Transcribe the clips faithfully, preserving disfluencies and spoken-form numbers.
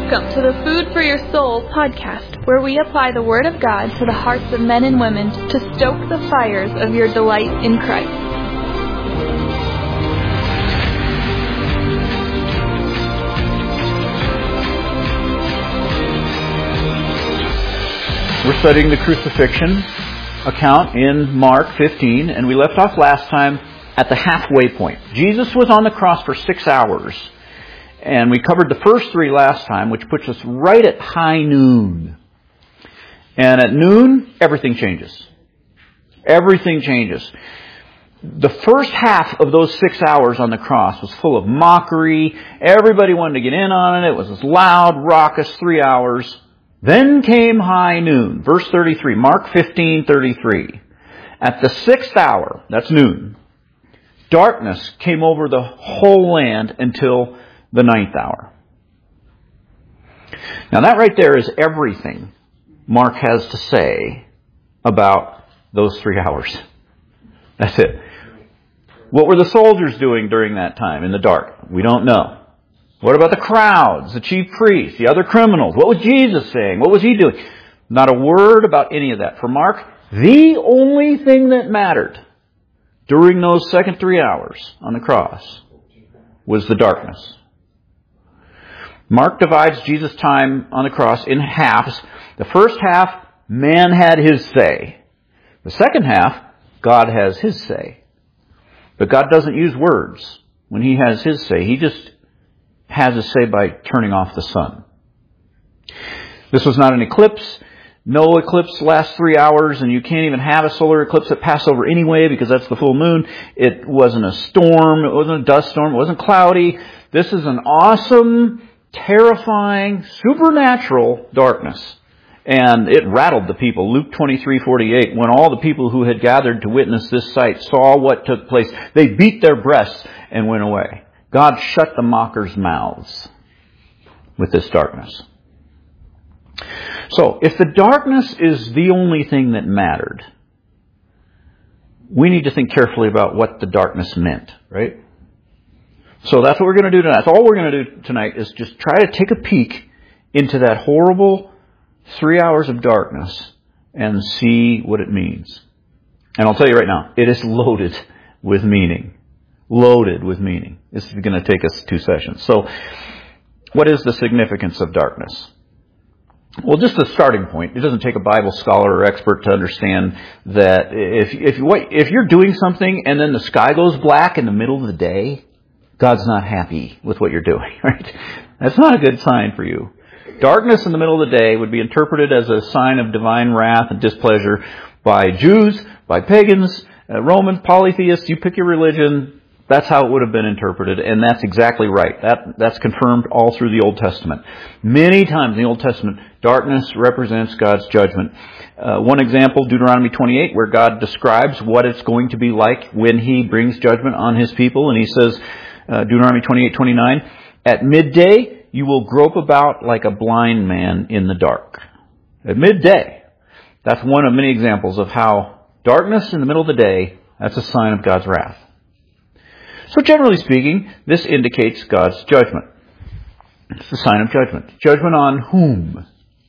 Welcome to the Food for Your Soul podcast, where we apply the Word of God to the hearts of men and women to stoke the fires of your delight in Christ. We're studying the crucifixion account in Mark fifteen, and we left off last time at the halfway point. Jesus was on the cross for six hours. And we covered the first three last time, which puts us right at high noon. And at noon, everything changes. Everything changes. The first half of those six hours on the cross was full of mockery. Everybody wanted to get in on it. It was this loud, raucous three hours. Then came high noon. Verse thirty-three, Mark fifteen thirty-three. At the sixth hour, that's noon, darkness came over the whole land until the ninth hour. Now that right there is everything Mark has to say about those three hours. That's it. What were the soldiers doing during that time in the dark? We don't know. What about the crowds, the chief priests, the other criminals? What was Jesus saying? What was he doing? Not a word about any of that. For Mark, the only thing that mattered during those second three hours on the cross was the darkness. Mark divides Jesus' time on the cross in halves. The first half, man had his say. The second half, God has his say. But God doesn't use words when he has his say. He just has his say by turning off the sun. This was not an eclipse. No eclipse lasts three hours, and you can't even have a solar eclipse at Passover anyway because that's the full moon. It wasn't a storm. It wasn't a dust storm. It wasn't cloudy. This is an awesome, terrifying, supernatural darkness. And it rattled the people. Luke twenty-three forty-eight, when all the people who had gathered to witness this sight saw what took place, they beat their breasts and went away. God shut the mockers' mouths with this darkness. So, if the darkness is the only thing that mattered, we need to think carefully about what the darkness meant, right? So that's what we're going to do tonight. That's all we're going to do tonight is just try to take a peek into that horrible three hours of darkness and see what it means. And I'll tell you right now, it is loaded with meaning. Loaded with meaning. This is going to take us two sessions. So, what is the significance of darkness? Well, just the starting point. It doesn't take a Bible scholar or expert to understand that if if if you're doing something and then the sky goes black in the middle of the day, God's not happy with what you're doing, right? That's not a good sign for you. Darkness in the middle of the day would be interpreted as a sign of divine wrath and displeasure by Jews, by pagans, uh, Romans, polytheists. You pick your religion. That's how it would have been interpreted, and that's exactly right. That That's confirmed all through the Old Testament. Many times in the Old Testament, darkness represents God's judgment. Uh, one example, Deuteronomy twenty-eight, where God describes what it's going to be like when He brings judgment on His people, and He says, Uh, Deuteronomy twenty-eight twenty-nine, at midday you will grope about like a blind man in the dark. At midday. That's one of many examples of how darkness in the middle of the day, that's a sign of God's wrath. So generally speaking, this indicates God's judgment. It's a sign of judgment. Judgment on whom?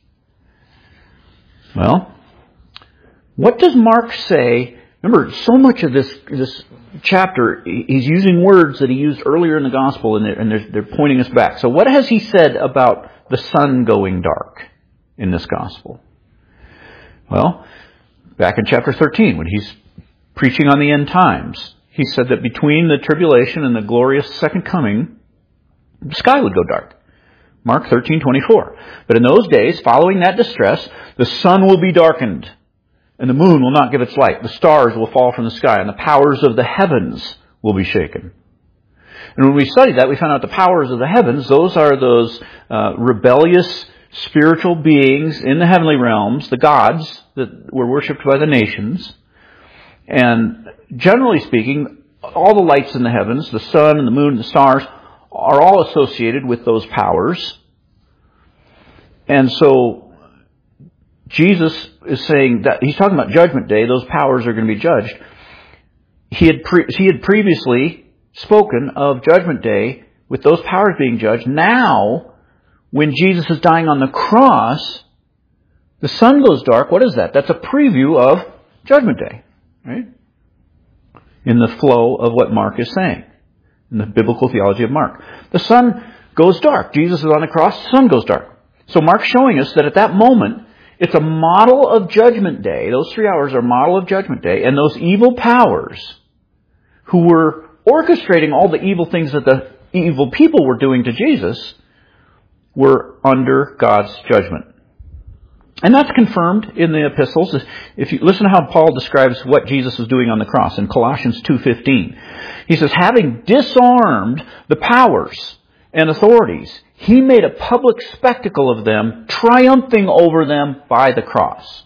Well, what does Mark say? Remember, so much of this this chapter, he's using words that he used earlier in the gospel, and they're, and they're, they're pointing us back. So what has he said about the sun going dark in this gospel? Well, back in chapter thirteen, when he's preaching on the end times, he said that between the tribulation and the glorious second coming, the sky would go dark. Mark thirteen twenty-four. But in those days, following that distress, the sun will be darkened, and the moon will not give its light. The stars will fall from the sky, and the powers of the heavens will be shaken. And when we studied that, we found out the powers of the heavens, those are those uh, rebellious spiritual beings in the heavenly realms, the gods that were worshipped by the nations. And generally speaking, all the lights in the heavens, the sun and the moon and the stars, are all associated with those powers. And so Jesus is saying that he's talking about Judgment Day. Those powers are going to be judged. He had pre- he had previously spoken of Judgment Day with those powers being judged. Now when Jesus is dying on the cross, the sun goes dark. What is that? That's a preview of Judgment Day, right? In the flow of what Mark is saying, in the biblical theology of Mark. The sun goes dark. Jesus is on the cross, the sun goes dark. So Mark's showing us that at that moment, it's a model of Judgment Day. Those three hours are a model of Judgment Day. And those evil powers who were orchestrating all the evil things that the evil people were doing to Jesus were under God's judgment. And that's confirmed in the epistles. If you listen to how Paul describes what Jesus was doing on the cross in Colossians two fifteen. He says, having disarmed the powers and authorities, he made a public spectacle of them, triumphing over them by the cross.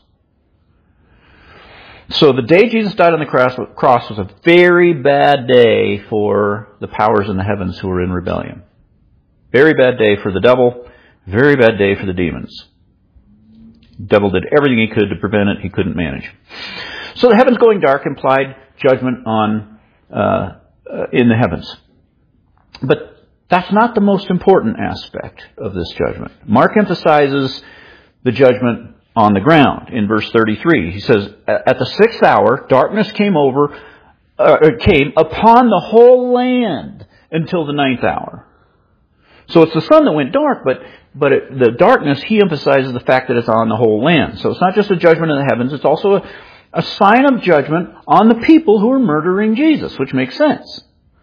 So the day Jesus died on the cross was a very bad day for the powers in the heavens who were in rebellion. Very bad day for the devil. Very bad day for the demons. The devil did everything he could to prevent it. He couldn't manage. So the heavens going dark implied judgment on uh, uh, in the heavens. But that's not the most important aspect of this judgment. Mark emphasizes the judgment on the ground in verse thirty-three. He says, at the sixth hour, darkness came over, uh, came upon the whole land until the ninth hour. So it's the sun that went dark, but but it, the darkness, he emphasizes the fact that it's on the whole land. So it's not just a judgment in the heavens, it's also a, a sign of judgment on the people who are murdering Jesus, which makes sense.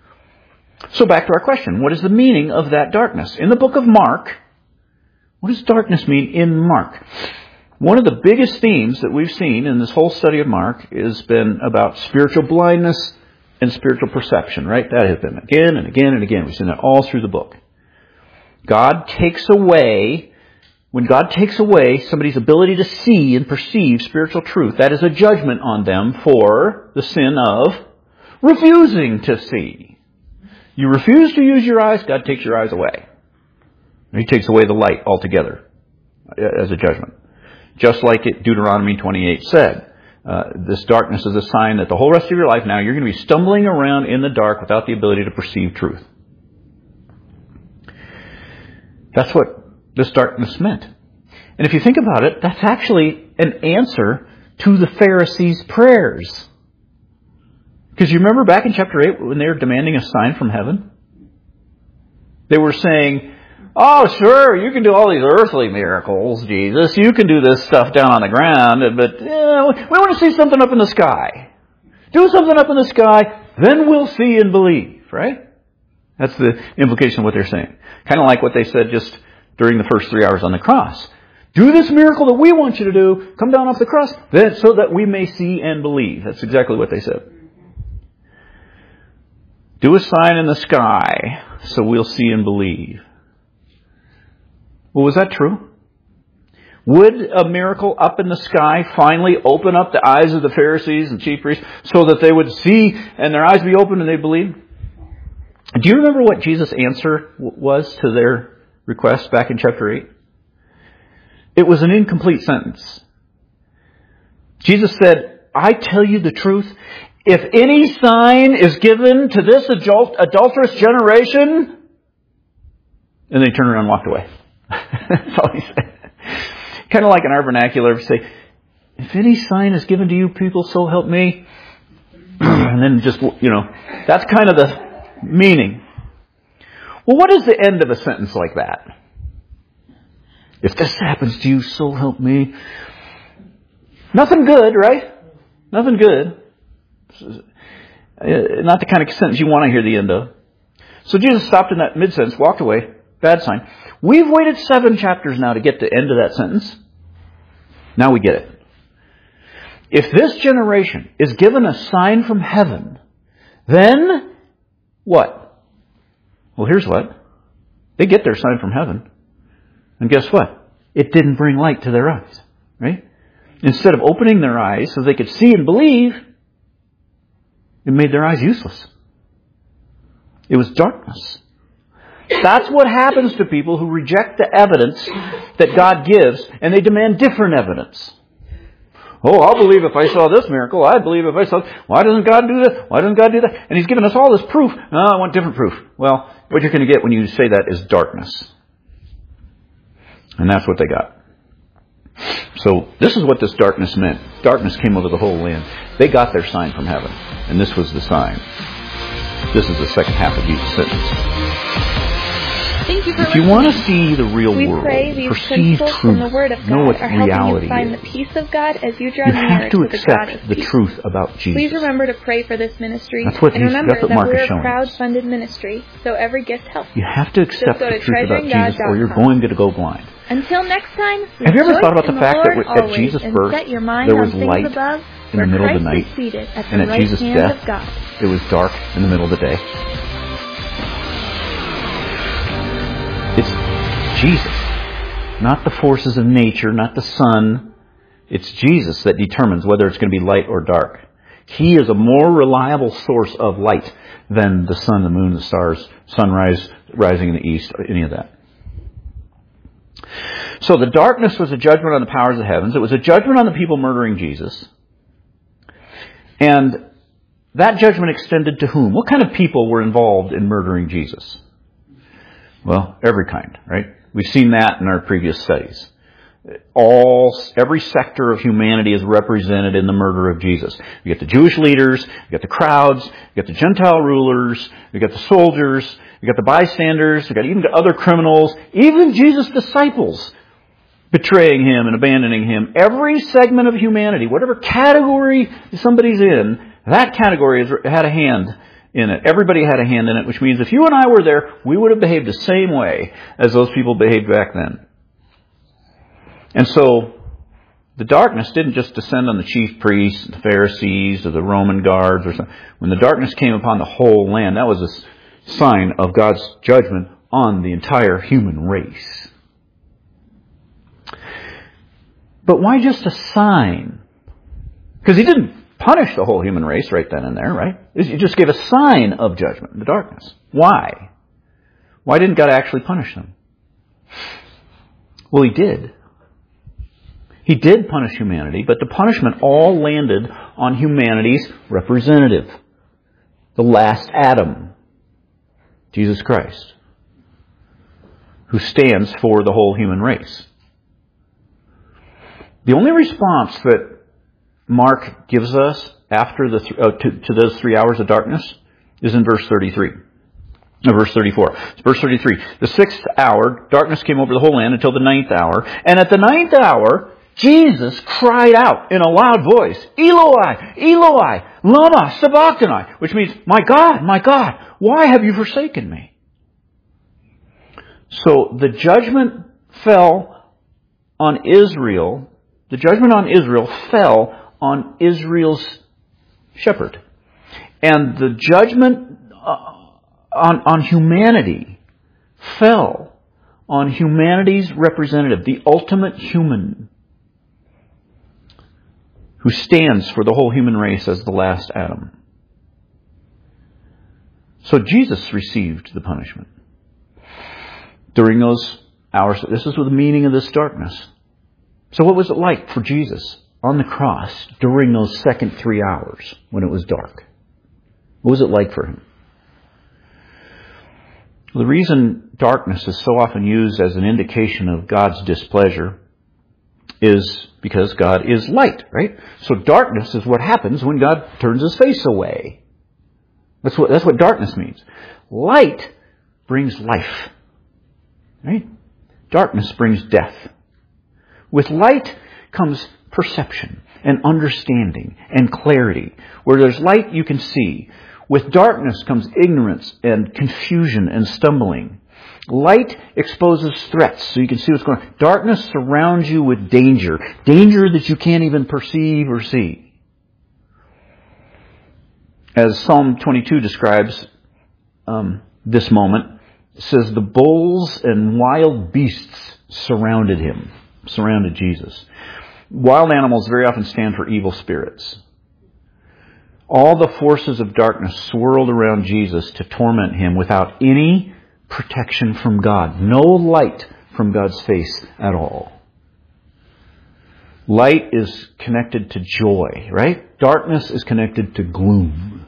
So back to our question, what is the meaning of that darkness? In the book of Mark, what does darkness mean in Mark? One of the biggest themes that we've seen in this whole study of Mark has been about spiritual blindness and spiritual perception, right? That has been again and again and again. We've seen that all through the book. God takes away, when God takes away somebody's ability to see and perceive spiritual truth, that is a judgment on them for the sin of refusing to see. You refuse to use your eyes, God takes your eyes away. He takes away the light altogether as a judgment. Just like it, Deuteronomy twenty-eight said, uh, this darkness is a sign that the whole rest of your life now you're going to be stumbling around in the dark without the ability to perceive truth. That's what this darkness meant. And if you think about it, that's actually an answer to the Pharisees' prayers. Because you remember back in chapter eight when they were demanding a sign from heaven? They were saying, oh, sure, you can do all these earthly miracles, Jesus. You can do this stuff down on the ground, but yeah, we want to see something up in the sky. Do something up in the sky, then we'll see and believe, right? That's the implication of what they're saying. Kind of like what they said just during the first three hours on the cross. Do this miracle that we want you to do. Come down off the cross then, so that we may see and believe. That's exactly what they said. Do a sign in the sky so we'll see and believe. Well, was that true? Would a miracle up in the sky finally open up the eyes of the Pharisees and chief priests so that they would see and their eyes be opened and they believe? Do you remember what Jesus' answer was to their request back in chapter eight? It was an incomplete sentence. Jesus said, I tell you the truth, if any sign is given to this adult, adulterous generation, and they turned around and walked away. That's all he said. Kind of like in our vernacular, we say, if any sign is given to you people, so help me. And then just, you know, that's kind of the meaning. Well, what is the end of a sentence like that? If this happens to you, so help me. Nothing good, right? Nothing good. Not the kind of sentence you want to hear the end of. So Jesus stopped in that mid-sentence, walked away. Bad sign. We've waited seven chapters now to get to the end of that sentence. Now we get it. If this generation is given a sign from heaven, then what? Well, here's what. They get their sign from heaven. And guess what? It didn't bring light to their eyes. Right? Instead of opening their eyes so they could see and believe, it made their eyes useless. It was darkness. That's what happens to people who reject the evidence that God gives and they demand different evidence. Oh, I'll believe if I saw this miracle. I believe if I saw... Why doesn't God do this? Why doesn't God do that? And He's given us all this proof. No, I want different proof. Well, what you're going to get when you say that is darkness. And that's what they got. So this is what this darkness meant. Darkness came over the whole land. They got their sign from heaven. And this was the sign. This is the second half of Jesus' sentence. Thank you for If you want to see the real we world, pray these perceive principles truth, from the Word of God know what are helping reality you find is, the peace of God as you draw you nearer have to to the God accept of the peace. truth about Jesus. Please remember to pray for this ministry. That's what and he's- remember that's what that Mark is we're a showing us. crowd-funded ministry, so every gift helps. You have to accept go the to truth about treasuring god Jesus or you're dot com. going to go blind. Until next time, Have you ever rejoice thought about in the fact Lord that at always, Jesus' and birth, set your mind there on was things light above, in the where middle of the Christ night, is seated at and the at right Jesus' hand death, of God. it was dark in the middle of the day? It's Jesus. Not the forces of nature, not the sun. It's Jesus that determines whether it's going to be light or dark. He is a more reliable source of light than the sun, the moon, the stars, sunrise, rising in the east, or any of that. So the darkness was a judgment on the powers of the heavens. It was a judgment on the people murdering Jesus. And that judgment extended to whom? What kind of people were involved in murdering Jesus? Well, every kind, right? We've seen that in our previous studies. All, every sector of humanity is represented in the murder of Jesus. You get the Jewish leaders, you get the crowds, you get the Gentile rulers, you get the soldiers, you got the bystanders, you got even the other criminals, even Jesus' disciples betraying him and abandoning him. Every segment of humanity, whatever category somebody's in, that category has had a hand in it. Everybody had a hand in it, which means if you and I were there, we would have behaved the same way as those people behaved back then. And so the darkness didn't just descend on the chief priests, the Pharisees, or the Roman guards or something. When the darkness came upon the whole land, that was a sign of God's judgment on the entire human race. But why just a sign? Because he didn't punish the whole human race right then and there, right? He just gave a sign of judgment, the darkness. Why? Why didn't God actually punish them? Well, he did. He did punish humanity, but the punishment all landed on humanity's representative, the last Adam, Jesus Christ, who stands for the whole human race. The only response that Mark gives us after the th- uh, to, to those three hours of darkness is in verse thirty-three. No, verse thirty-four. It's verse thirty-three. The sixth hour, darkness came over the whole land until the ninth hour. And at the ninth hour, Jesus cried out in a loud voice, Eloi, Eloi, lama sabachthani, which means, my God, my God, why have you forsaken me? So the judgment fell on Israel. The judgment on Israel fell on Israel's shepherd. And the judgment uh, on, on humanity fell on humanity's representative, the ultimate human, who stands for the whole human race as the last Adam. So Jesus received the punishment during those hours. This is the meaning of this darkness. So what was it like for Jesus on the cross during those second three hours when it was dark? What was it like for him? Well, the reason darkness is so often used as an indication of God's displeasure is because God is light, right? So darkness is what happens when God turns his face away. That's what, that's what darkness means. Light brings life, right? Darkness brings death. With light comes perception and understanding and clarity. Where there's light, you can see. With darkness comes ignorance and confusion and stumbling. Light exposes threats so you can see what's going on. Darkness surrounds you with danger. Danger that you can't even perceive or see. As Psalm twenty-two describes um, this moment, it says, the bulls and wild beasts surrounded him, surrounded Jesus. Wild animals very often stand for evil spirits. All the forces of darkness swirled around Jesus to torment him without any protection from God. No light from God's face at all. Light is connected to joy, right? Darkness is connected to gloom.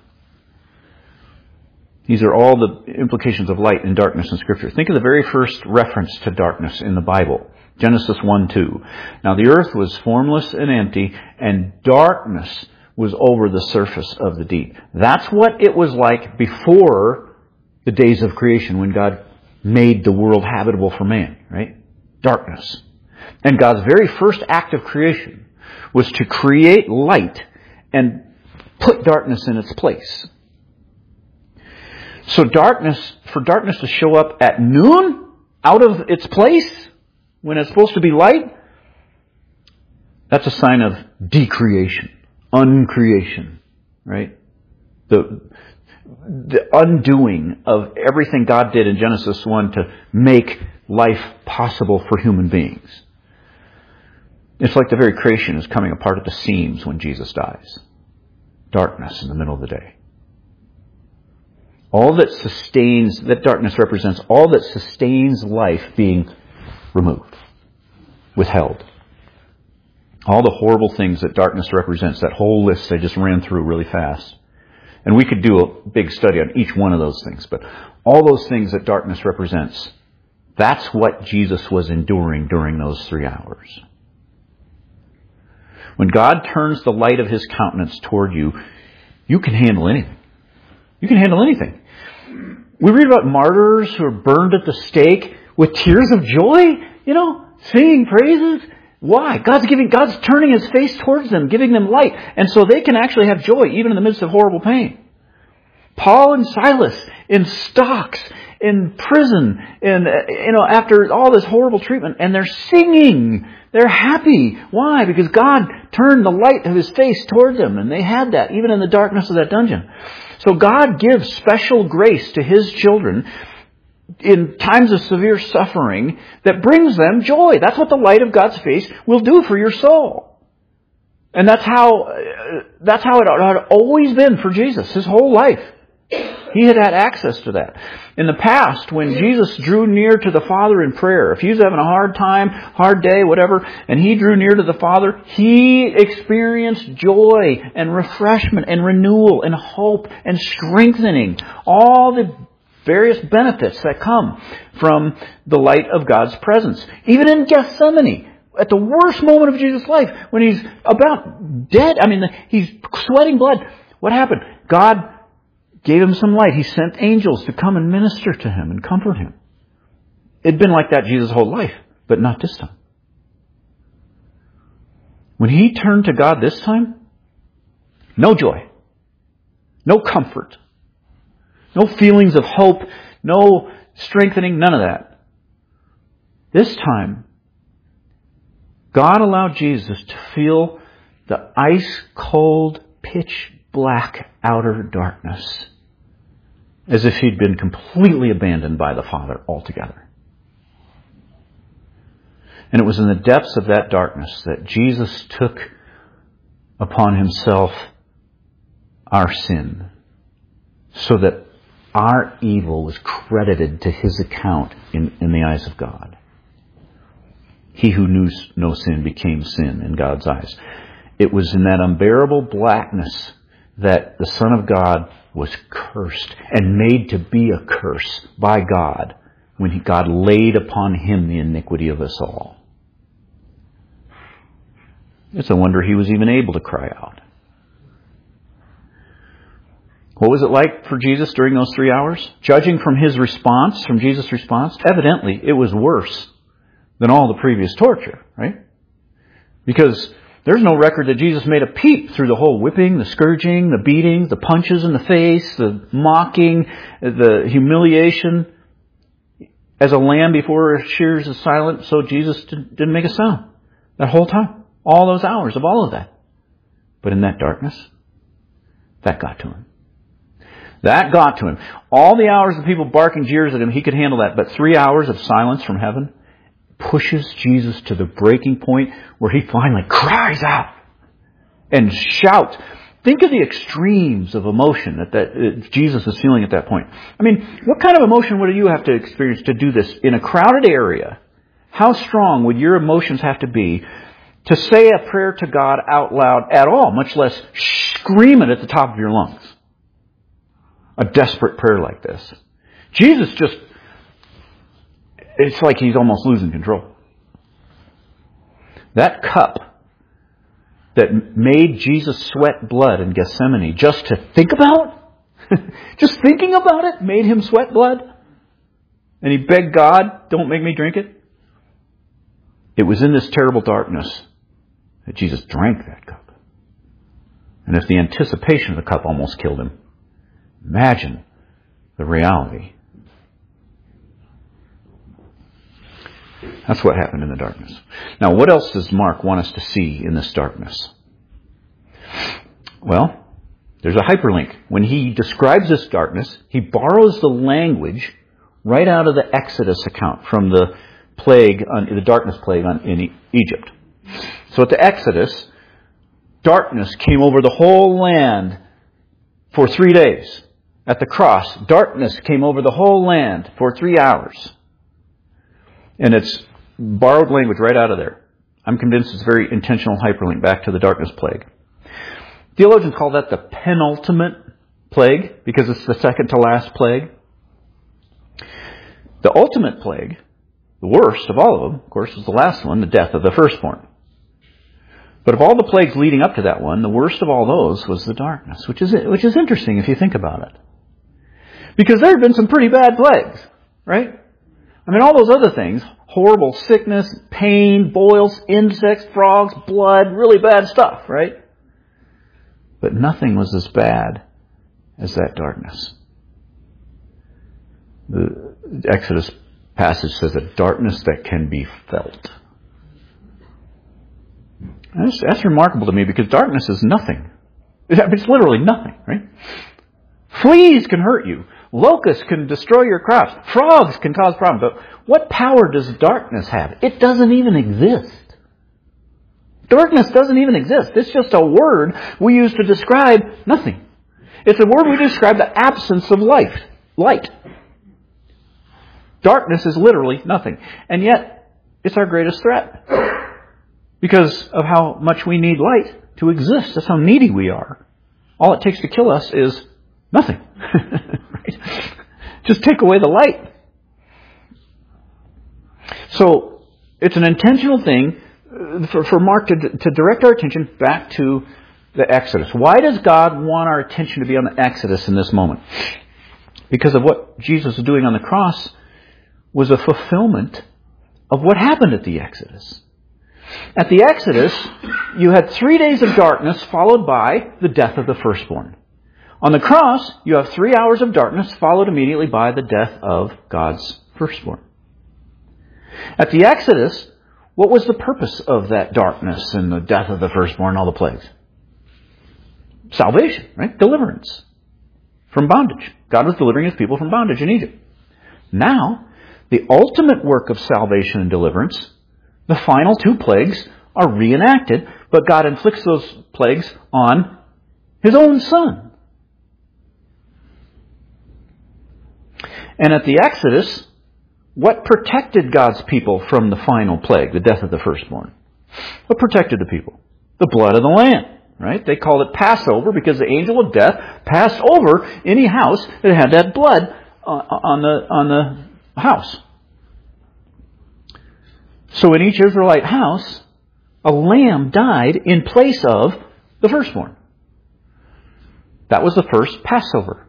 These are all the implications of light and darkness in Scripture. Think of the very first reference to darkness in the Bible. Genesis one two. Now the earth was formless and empty, and darkness was over the surface of the deep. That's what it was like before the days of creation, when God made the world habitable for man, right? Darkness. And God's very first act of creation was to create light and put darkness in its place. So darkness, for darkness to show up at noon, out of its place, when it's supposed to be light, that's a sign of decreation, uncreation, right? The, the undoing of everything God did in Genesis one to make life possible for human beings. It's like the very creation is coming apart at the seams when Jesus dies. Darkness in the middle of the day. All that sustains, that darkness represents all that sustains life being removed, withheld. All the horrible things that darkness represents, that whole list I just ran through really fast. And we could do a big study on each one of those things, but all those things that darkness represents, that's what Jesus was enduring during those three hours. When God turns the light of His countenance toward you, you can handle anything. You can handle anything. We read about martyrs who are burned at the stake with tears of joy, you know, singing praises. Why? God's giving, God's turning His face towards them, giving them light. And so they can actually have joy even in the midst of horrible pain. Paul and Silas in stocks, in prison, and, you know, after all this horrible treatment, and they're singing. They're happy. Why? Because God turned the light of His face towards them, and they had that even in the darkness of that dungeon. So God gives special grace to His children in times of severe suffering that brings them joy. That's what the light of God's face will do for your soul. And that's how, that's how it had always been for Jesus, His whole life. He had had access to that. In the past, when Jesus drew near to the Father in prayer, if he was having a hard time, hard day, whatever, and He drew near to the Father, He experienced joy and refreshment and renewal and hope and strengthening. All the various benefits that come from the light of God's presence. Even in Gethsemane, at the worst moment of Jesus' life, when He's about dead, I mean, He's sweating blood. What happened? God gave Him some light. He sent angels to come and minister to Him and comfort Him. It'd been like that Jesus' whole life, but not this time. When He turned to God this time, no joy, no comfort, no feelings of hope, no strengthening, none of that. This time, God allowed Jesus to feel the ice-cold, pitch-black outer darkness, as if He'd been completely abandoned by the Father altogether. And it was in the depths of that darkness that Jesus took upon Himself our sin, so that our evil was credited to His account in, in the eyes of God. He who knew no sin became sin in God's eyes. It was in that unbearable blackness that the Son of God was cursed and made to be a curse by God when he, God laid upon Him the iniquity of us all. It's a wonder He was even able to cry out. What was it like for Jesus during those three hours? Judging from His response, from Jesus' response, evidently it was worse than all the previous torture, right? Because there's no record that Jesus made a peep through the whole whipping, the scourging, the beating, the punches in the face, the mocking, the humiliation. As a lamb before her shears is silent, so Jesus didn't make a sound that whole time. All those hours of all of that. But in that darkness, that got to Him. That got to Him. All the hours of people barking jeers at Him, He could handle that. But three hours of silence from heaven pushes Jesus to the breaking point where He finally cries out and shouts. Think of the extremes of emotion that, that uh, Jesus is feeling at that point. I mean, what kind of emotion would you have to experience to do this in a crowded area? How strong would your emotions have to be to say a prayer to God out loud at all, much less scream it at the top of your lungs? A desperate prayer like this. Jesus just, it's like He's almost losing control. That cup that made Jesus sweat blood in Gethsemane, just to think about, just thinking about it made him sweat blood. And he begged God, don't make me drink it. It was in this terrible darkness that Jesus drank that cup. And if the anticipation of the cup almost killed him, imagine the reality. That's what happened in the darkness. Now, what else does Mark want us to see in this darkness? Well, there's a hyperlink. When he describes this darkness, he borrows the language right out of the Exodus account from the plague, on, the darkness plague on, in Egypt. So at the Exodus, darkness came over the whole land for three days. At the cross, darkness came over the whole land for three hours. And it's borrowed language right out of there. I'm convinced it's a very intentional hyperlink back to the darkness plague. Theologians call that the penultimate plague because it's the second to last plague. The ultimate plague, the worst of all of them, of course, was the last one, the death of the firstborn. But of all the plagues leading up to that one, the worst of all those was the darkness, which is which is interesting if you think about it. Because there have been some pretty bad plagues, right? I mean, all those other things, horrible sickness, pain, boils, insects, frogs, blood, really bad stuff, right? But nothing was as bad as that darkness. The Exodus passage says a darkness that can be felt. That's, that's remarkable to me because darkness is nothing. It's literally nothing, right? Fleas can hurt you. Locusts can destroy your crops. Frogs can cause problems. But what power does darkness have? It doesn't even exist. Darkness doesn't even exist. It's just a word we use to describe nothing. It's a word we describe the absence of life, light. Darkness is literally nothing. And yet, it's our greatest threat. Because of how much we need light to exist. That's how needy we are. All it takes to kill us is nothing. Right? Just take away the light. So, it's an intentional thing for, for Mark to, to direct our attention back to the Exodus. Why does God want our attention to be on the Exodus in this moment? Because of what Jesus was doing on the cross was a fulfillment of what happened at the Exodus. At the Exodus, you had three days of darkness followed by the death of the firstborn. On the cross, you have three hours of darkness followed immediately by the death of God's firstborn. At the Exodus, what was the purpose of that darkness and the death of the firstborn and all the plagues? Salvation, right? Deliverance from bondage. God was delivering His people from bondage in Egypt. Now, the ultimate work of salvation and deliverance, the final two plagues, are reenacted, but God inflicts those plagues on His own Son. And at the Exodus, what protected God's people from the final plague, the death of the firstborn? What protected the people? The blood of the Lamb, right? They called it Passover because the angel of death passed over any house that had that blood on the, on the house. So in each Israelite house, a lamb died in place of the firstborn. That was the first Passover.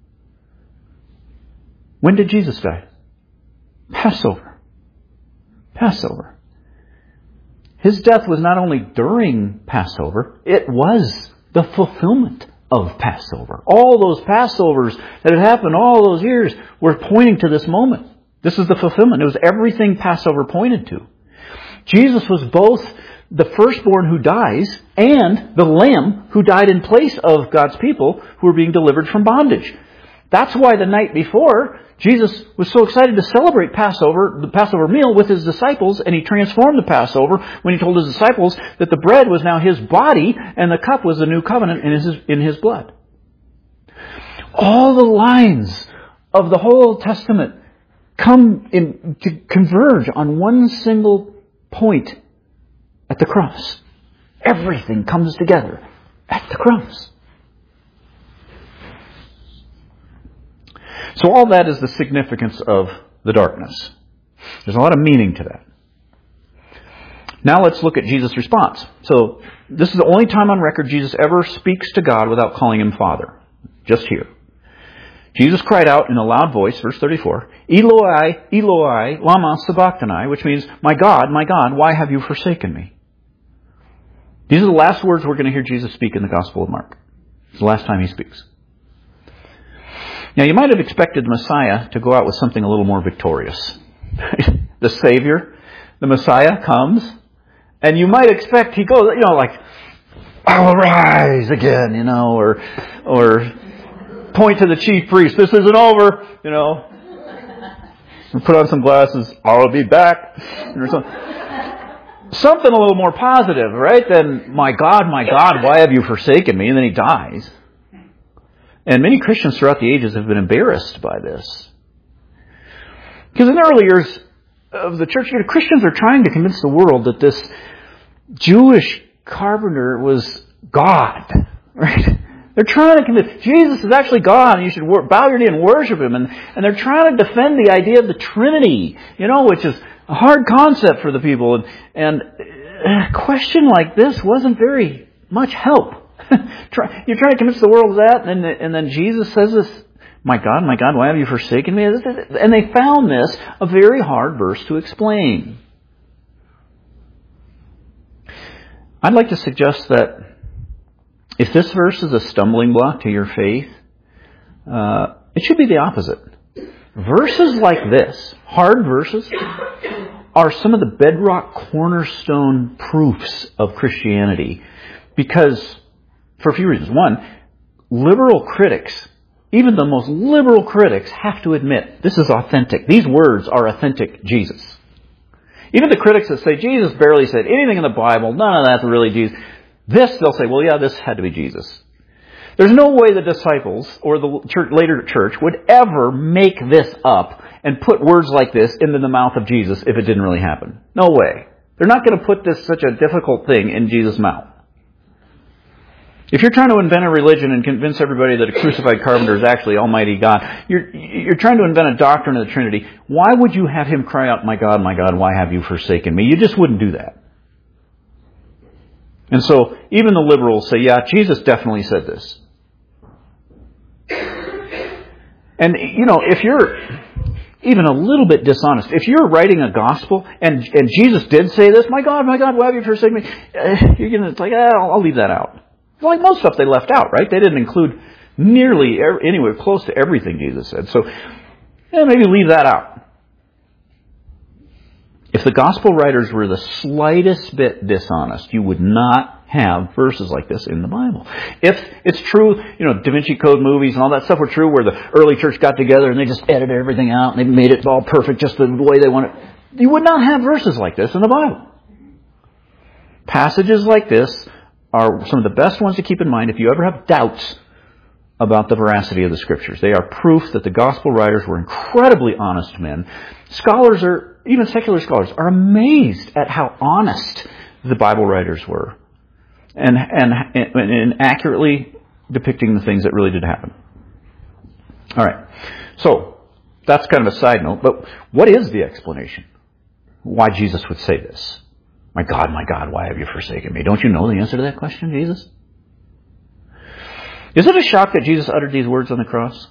When did Jesus die? Passover. Passover. His death was not only during Passover, it was the fulfillment of Passover. All those Passovers that had happened all those years were pointing to this moment. This is the fulfillment. It was everything Passover pointed to. Jesus was both the firstborn who dies and the lamb who died in place of God's people who were being delivered from bondage. That's why the night before, Jesus was so excited to celebrate Passover, the Passover meal with His disciples, and He transformed the Passover when He told His disciples that the bread was now His body and the cup was the new covenant in His, in His blood. All the lines of the whole Old Testament come in to converge on one single point at the cross. Everything comes together at the cross. So all that is the significance of the darkness. There's a lot of meaning to that. Now let's look at Jesus' response. So this is the only time on record Jesus ever speaks to God without calling him Father. Just here. Jesus cried out in a loud voice, verse thirty-four, Eloi, Eloi, lama sabachthani, which means, my God, my God, why have you forsaken me? These are the last words we're going to hear Jesus speak in the Gospel of Mark. It's the last time he speaks. Now you might have expected the Messiah to go out with something a little more victorious. The Savior, the Messiah comes, and you might expect he goes, you know, like, I'll rise again, you know, or, or point to the chief priest, this isn't over, you know. Put on some glasses, I'll be back. Or something. something a little more positive, right? Than, my God, my God, why have you forsaken me? And then he dies. And many Christians throughout the ages have been embarrassed by this. Because in the early years of the church, you know, Christians are trying to convince the world that this Jewish carpenter was God, right? They're trying to convince Jesus is actually God, and you should bow your knee and worship him. And, and they're trying to defend the idea of the Trinity, you know, which is a hard concept for the people. And, and a question like this wasn't very much help. You're trying to convince the world of that, and, and then Jesus says this, my God, my God, why have you forsaken me? And they found this a very hard verse to explain. I'd like to suggest that if this verse is a stumbling block to your faith, uh, it should be the opposite. Verses like this, hard verses, are some of the bedrock cornerstone proofs of Christianity. Because, for a few reasons. One, liberal critics, even the most liberal critics, have to admit this is authentic. These words are authentic Jesus. Even the critics that say Jesus barely said anything in the Bible, none of that's really Jesus. This, they'll say, well, yeah, this had to be Jesus. There's no way the disciples or the church, later church would ever make this up and put words like this into the mouth of Jesus if it didn't really happen. No way. They're not going to put this such a difficult thing in Jesus' mouth. If you're trying to invent a religion and convince everybody that a crucified carpenter is actually Almighty God, you're, you're trying to invent a doctrine of the Trinity, why would you have him cry out, my God, my God, why have you forsaken me? You just wouldn't do that. And so, even the liberals say, yeah, Jesus definitely said this. And, you know, if you're even a little bit dishonest, if you're writing a gospel and, and Jesus did say this, my God, my God, why have you forsaken me? Uh, you're going to, it's like, eh, I'll, I'll leave that out. Like most stuff they left out, right? They didn't include nearly every, anywhere close to everything Jesus said. So, yeah, maybe leave that out. If the gospel writers were the slightest bit dishonest, you would not have verses like this in the Bible. If it's true, you know, Da Vinci Code movies and all that stuff were true, where the early church got together and they just edited everything out and they made it all perfect just the way they want it, you would not have verses like this in the Bible. Passages like this are some of the best ones to keep in mind if you ever have doubts about the veracity of the Scriptures. They are proof that the Gospel writers were incredibly honest men. Scholars are, even secular scholars, are amazed at how honest the Bible writers were and, and, and, and accurately depicting the things that really did happen. All right. So, that's kind of a side note, but what is the explanation? Why Jesus would say this? My God, my God, why have you forsaken me? Don't you know the answer to that question, Jesus? Is it a shock that Jesus uttered these words on the cross?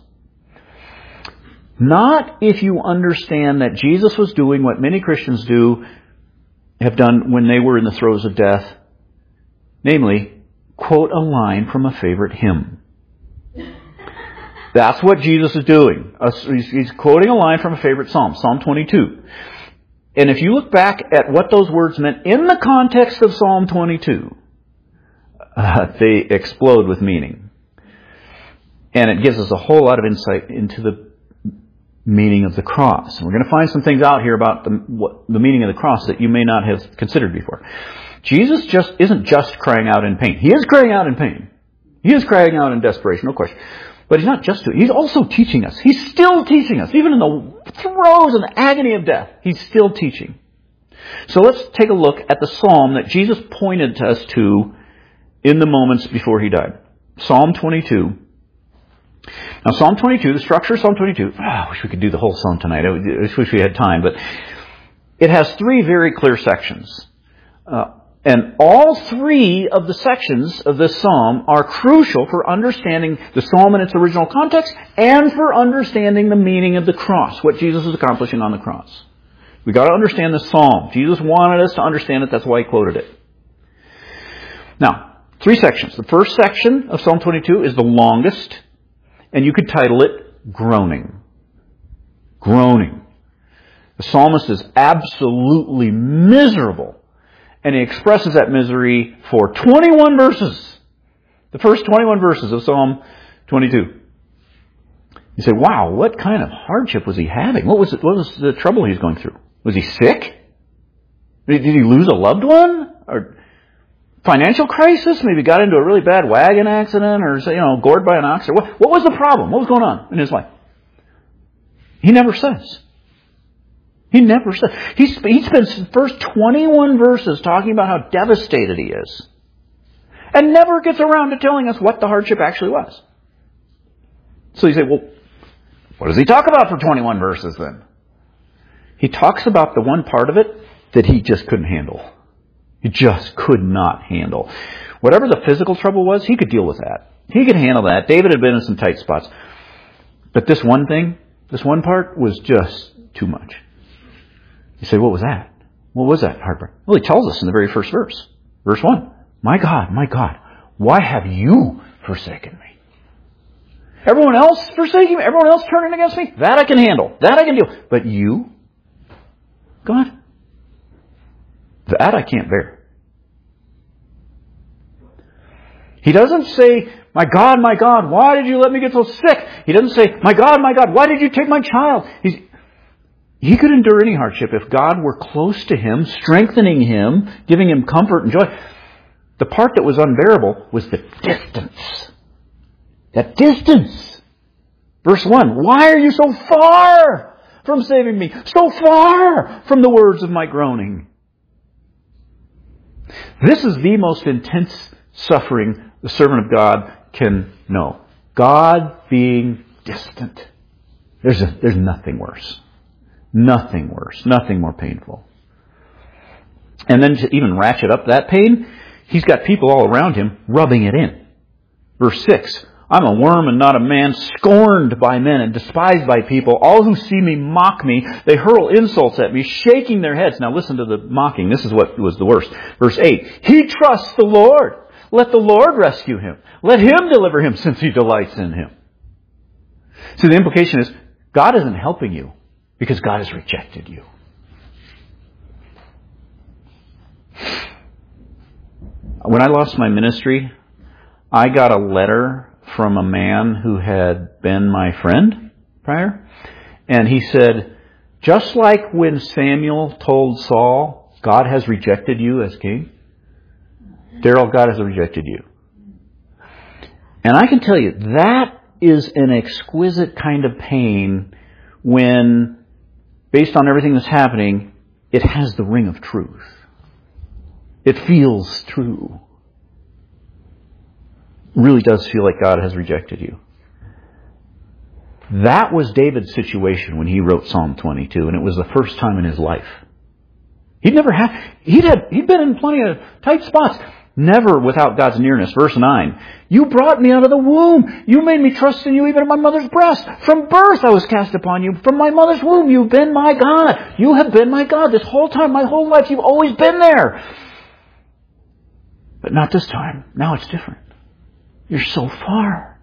Not if you understand that Jesus was doing what many Christians do, have done when they were in the throes of death. Namely, quote a line from a favorite hymn. That's what Jesus is doing. He's quoting a line from a favorite psalm, Psalm twenty-two. And if you look back at what those words meant in the context of Psalm twenty-two, uh, they explode with meaning. And it gives us a whole lot of insight into the meaning of the cross. And we're going to find some things out here about the, what, the meaning of the cross that you may not have considered before. Jesus just isn't just crying out in pain. He is crying out in pain. He is crying out in desperation, no question. But he's not just doing it. He's also teaching us. He's still teaching us. Even in the throes and the agony of death, he's still teaching. So let's take a look at the psalm that Jesus pointed to us to in the moments before he died. Psalm twenty-two. Now, Psalm twenty-two, the structure of Psalm twenty-two, oh, I wish we could do the whole psalm tonight. I wish we had time. But it has three very clear sections. Uh, and all three of the sections of this psalm are crucial for understanding the psalm in its original context and for understanding the meaning of the cross, what Jesus is accomplishing on the cross. We've got to understand the psalm. Jesus wanted us to understand it. That's why he quoted it. Now, three sections. The first section of Psalm twenty-two is the longest, and you could title it Groaning. Groaning. The psalmist is absolutely miserable, and he expresses that misery for twenty-one verses. The first twenty-one verses of Psalm twenty-two. You say, wow, what kind of hardship was he having? What was, it, what was the trouble he was going through? Was he sick? Did he lose a loved one? Or financial crisis? Maybe got into a really bad wagon accident, or, you know, gored by an ox? Or what, what was the problem? What was going on in his life? He never says. He never says. He, he spends the first twenty-one verses talking about how devastated he is, and never gets around to telling us what the hardship actually was. So you say, well, what does he talk about for twenty-one verses then? He talks about the one part of it that he just couldn't handle. He just could not handle. Whatever the physical trouble was, he could deal with that. He could handle that. David had been in some tight spots. But this one thing, this one part was just too much. You say, what was that? What was that heartburn? Well, he tells us in the very first verse. Verse one. My God, my God, why have you forsaken me? Everyone else forsaking me? Everyone else turning against me? That I can handle. That I can deal. But you? God? That I can't bear. He doesn't say, my God, my God, why did you let me get so sick? He doesn't say, my God, my God, why did you take my child? He's, he could endure any hardship if God were close to him, strengthening him, giving him comfort and joy. The part that was unbearable was the distance. That distance. Verse one, why are you so far from saving me? So far from the words of my groaning. This is the most intense suffering the servant of God can know. God being distant. There's a, there's nothing worse. Nothing worse. Nothing more painful. And then to even ratchet up that pain, he's got people all around him rubbing it in. Verse six. I'm a worm and not a man, scorned by men and despised by people. All who see me mock me. They hurl insults at me, shaking their heads. Now listen to the mocking. This is what was the worst. Verse eight. He trusts the Lord. Let the Lord rescue him. Let him deliver him, since he delights in him. So the implication is, God isn't helping you because God has rejected you. When I lost my ministry, I got a letter from a man who had been my friend prior. And he said, just like when Samuel told Saul, God has rejected you as king, Daryl, God has rejected you. And I can tell you, that is an exquisite kind of pain when, based on everything that's happening, it has the ring of truth. It feels true. Really does feel like God has rejected you. That was David's situation when he wrote Psalm twenty-two, and it was the first time in his life. He'd never had, he'd had, he'd been in plenty of tight spots, never without God's nearness. Verse nine, you brought me out of the womb. You made me trust in you even at my mother's breast. From birth I was cast upon you. From my mother's womb you've been my God. You have been my God this whole time, my whole life. You've always been there. But not this time. Now it's different. You're so far.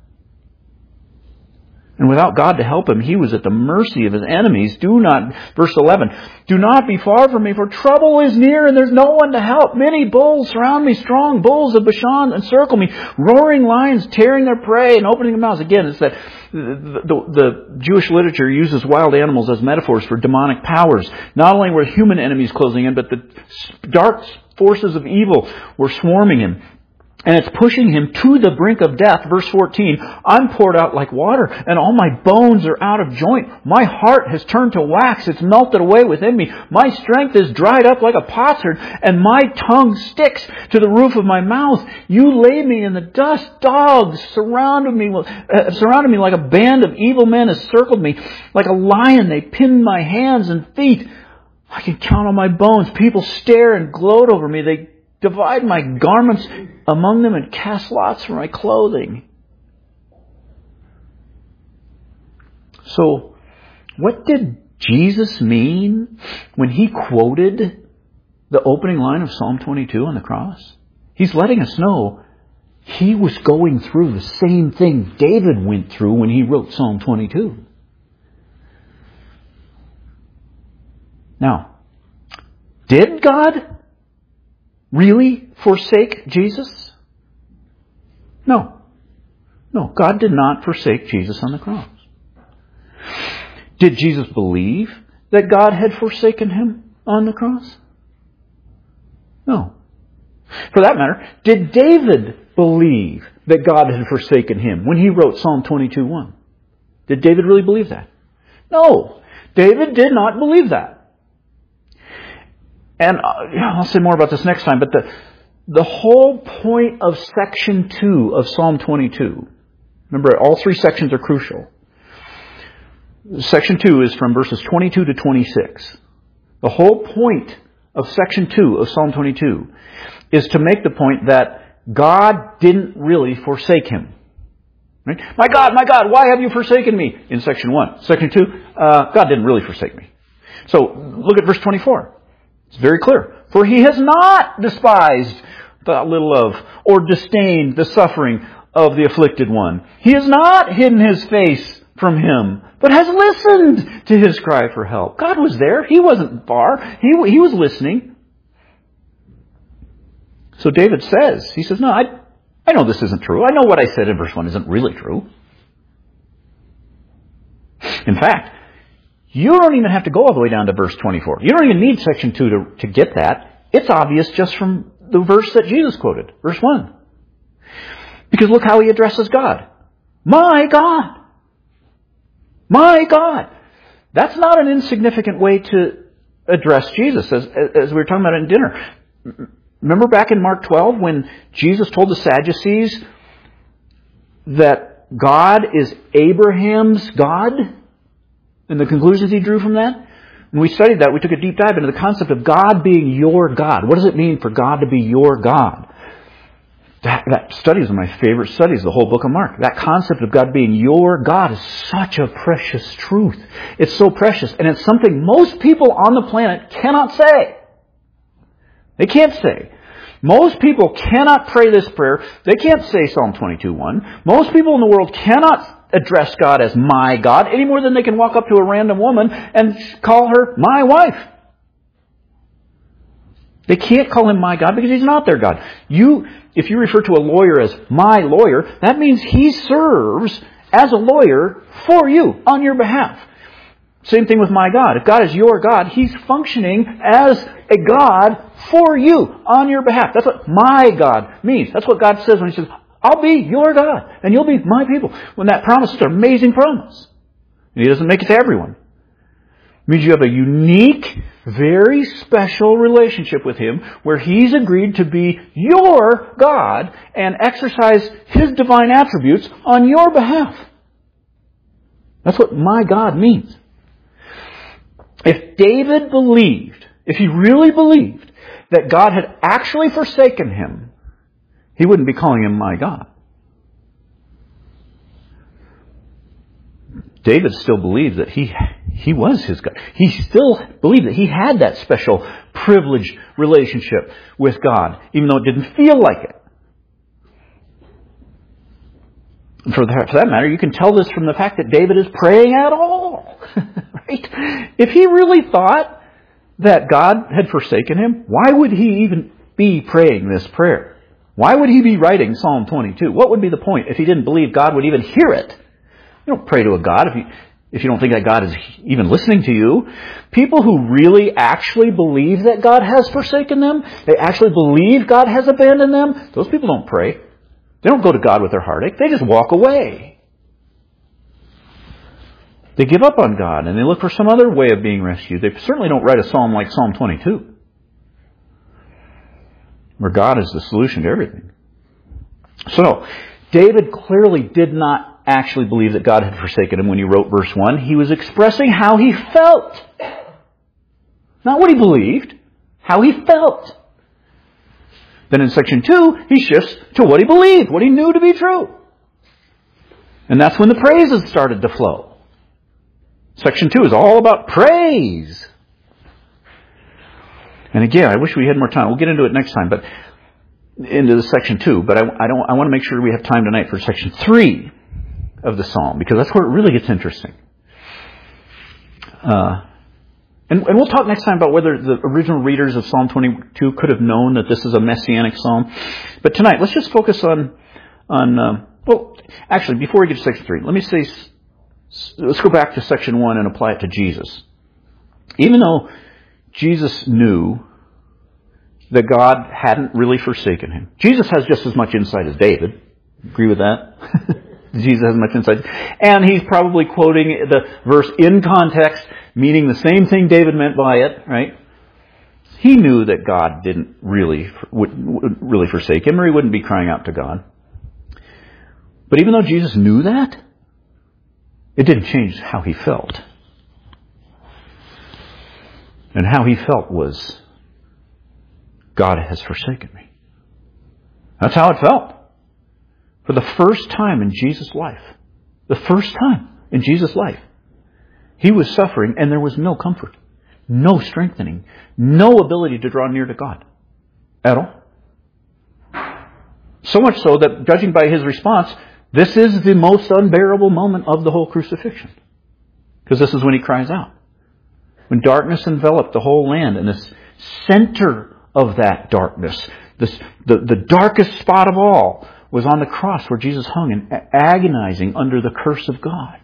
And without God to help him, he was at the mercy of his enemies. Do not, verse eleven, do not be far from me, for trouble is near and there's no one to help. Many bulls surround me, strong bulls of Bashan encircle me, roaring lions tearing their prey and opening their mouths. Again, it's that the, the, the Jewish literature uses wild animals as metaphors for demonic powers. Not only were human enemies closing in, but the dark forces of evil were swarming him. And it's pushing him to the brink of death. Verse fourteen, I'm poured out like water, and all my bones are out of joint. My heart has turned to wax. It's melted away within me. My strength is dried up like a potsherd, and my tongue sticks to the roof of my mouth. You lay me in the dust. Dogs surrounded me, uh, surrounded me like a band of evil men has circled me. Like a lion, they pinned my hands and feet. I can count on my bones. People stare and gloat over me. They divide my garments among them and cast lots for my clothing. So, what did Jesus mean when He quoted the opening line of Psalm twenty-two on the cross? He's letting us know He was going through the same thing David went through when he wrote Psalm twenty-two. Now, did God really forsake Jesus? No. No, God did not forsake Jesus on the cross. Did Jesus believe that God had forsaken Him on the cross? No. For that matter, did David believe that God had forsaken him when he wrote Psalm twenty-two one? Did David really believe that? No. David did not believe that. And uh, I'll say more about this next time, but the, the whole point of section two of Psalm twenty-two, remember all three sections are crucial. Section two is from verses twenty-two to twenty-six. The whole point of section two of Psalm twenty-two is to make the point that God didn't really forsake him. Right? My God, my God, why have you forsaken me? In section one. Section two, uh, God didn't really forsake me. So look at verse twenty-four. It's very clear. For He has not despised the little of, or disdained the suffering of the afflicted one. He has not hidden His face from him, but has listened to his cry for help. God was there. He wasn't far. He, he was listening. So David says, he says, no, I, I know this isn't true. I know what I said in verse one isn't really true. In fact, you don't even have to go all the way down to verse twenty-four. You don't even need section two to, to get that. It's obvious just from the verse that Jesus quoted, verse one. Because look how he addresses God. My God. My God. That's not an insignificant way to address Jesus, as, as we were talking about in dinner. Remember back in Mark twelve when Jesus told the Sadducees that God is Abraham's God? And the conclusions he drew from that? When we studied that, we took a deep dive into the concept of God being your God. What does it mean for God to be your God? That, that study is one of my favorite studies, the whole book of Mark. That concept of God being your God is such a precious truth. It's so precious. And it's something most people on the planet cannot say. They can't say. Most people cannot pray this prayer. They can't say Psalm twenty-two one. Most people in the world cannot address God as my God any more than they can walk up to a random woman and call her my wife. They can't call him my God because he's not their God. You, if you refer to a lawyer as my lawyer, that means he serves as a lawyer for you on your behalf. Same thing with my God. If God is your God, He's functioning as a God for you on your behalf. That's what my God means. That's what God says when He says, I'll be your God and you'll be my people. When that promise is an amazing promise. And He doesn't make it to everyone. It means you have a unique, very special relationship with Him where He's agreed to be your God and exercise His divine attributes on your behalf. That's what my God means. If David believed, if he really believed that God had actually forsaken him, he wouldn't be calling him my God. David still believed that he he was his God. He still believed that he had that special privileged relationship with God, even though it didn't feel like it. For that, for that matter, you can tell this from the fact that David is praying at all. Right? If he really thought that God had forsaken him, why would he even be praying this prayer? Why would he be writing Psalm twenty-two? What would be the point if he didn't believe God would even hear it? You don't pray to a God if you, if you don't think that God is even listening to you. People who really actually believe that God has forsaken them, they actually believe God has abandoned them, those people don't pray. They don't go to God with their heartache. They just walk away. They give up on God and they look for some other way of being rescued. They certainly don't write a psalm like Psalm twenty-two, where God is the solution to everything. So, David clearly did not actually believe that God had forsaken him when he wrote verse one. He was expressing how he felt. Not what he believed, how he felt. Then in section two, he shifts to what he believed, what he knew to be true. And that's when the praises started to flow. Section two is all about praise. And again, I wish we had more time. We'll get into it next time, but into the section two. But I, I don't. I want to make sure we have time tonight for section three of the psalm, because that's where it really gets interesting. Uh, and, and we'll talk next time about whether the original readers of Psalm twenty-two could have known that this is a messianic psalm. But tonight, let's just focus on on. Uh, well, actually, before we get to section three, let me say. Let's go back to section one and apply it to Jesus. Even though Jesus knew that God hadn't really forsaken him. Jesus has just as much insight as David. Agree with that? Jesus has much insight. And he's probably quoting the verse in context, meaning the same thing David meant by it, right? He knew that God didn't really, would really forsake him, or he wouldn't be crying out to God. But even though Jesus knew that, it didn't change how he felt. And how he felt was, God has forsaken me. That's how it felt. For the first time in Jesus' life, the first time in Jesus' life, he was suffering and there was no comfort, no strengthening, no ability to draw near to God at all. So much so that, judging by his response, this is the most unbearable moment of the whole crucifixion. Because this is when he cries out. When darkness enveloped the whole land, and this center of that darkness, this, the, the darkest spot of all, was on the cross where Jesus hung and agonizing under the curse of God.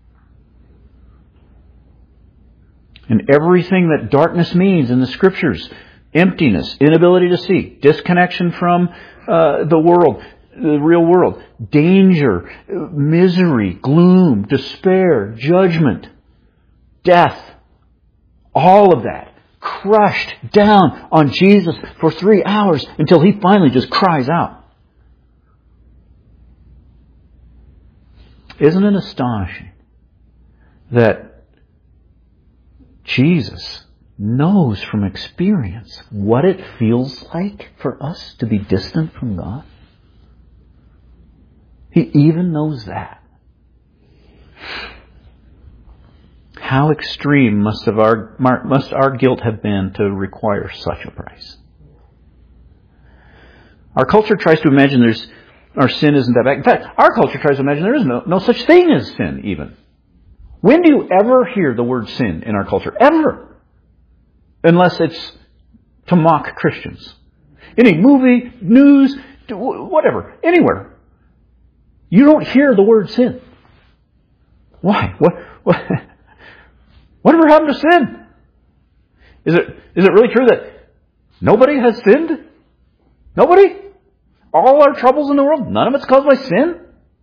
And everything that darkness means in the Scriptures, emptiness, inability to see, disconnection from uh, the world, the real world, danger, misery, gloom, despair, judgment, death, all of that crushed down on Jesus for three hours until he finally just cries out. Isn't it astonishing that Jesus knows from experience what it feels like for us to be distant from God? He even knows that. How extreme must have our must our guilt have been to require such a price? Our culture tries to imagine there's our sin isn't that bad. In fact, our culture tries to imagine there is no, no such thing as sin even. When do you ever hear the word sin in our culture? Ever. Unless it's to mock Christians. Any movie, news, whatever, anywhere. You don't hear the word sin. Why? What? What? Whatever happened to sin? Is it is it really true that nobody has sinned? Nobody? All our troubles in the world, none of it's caused by sin?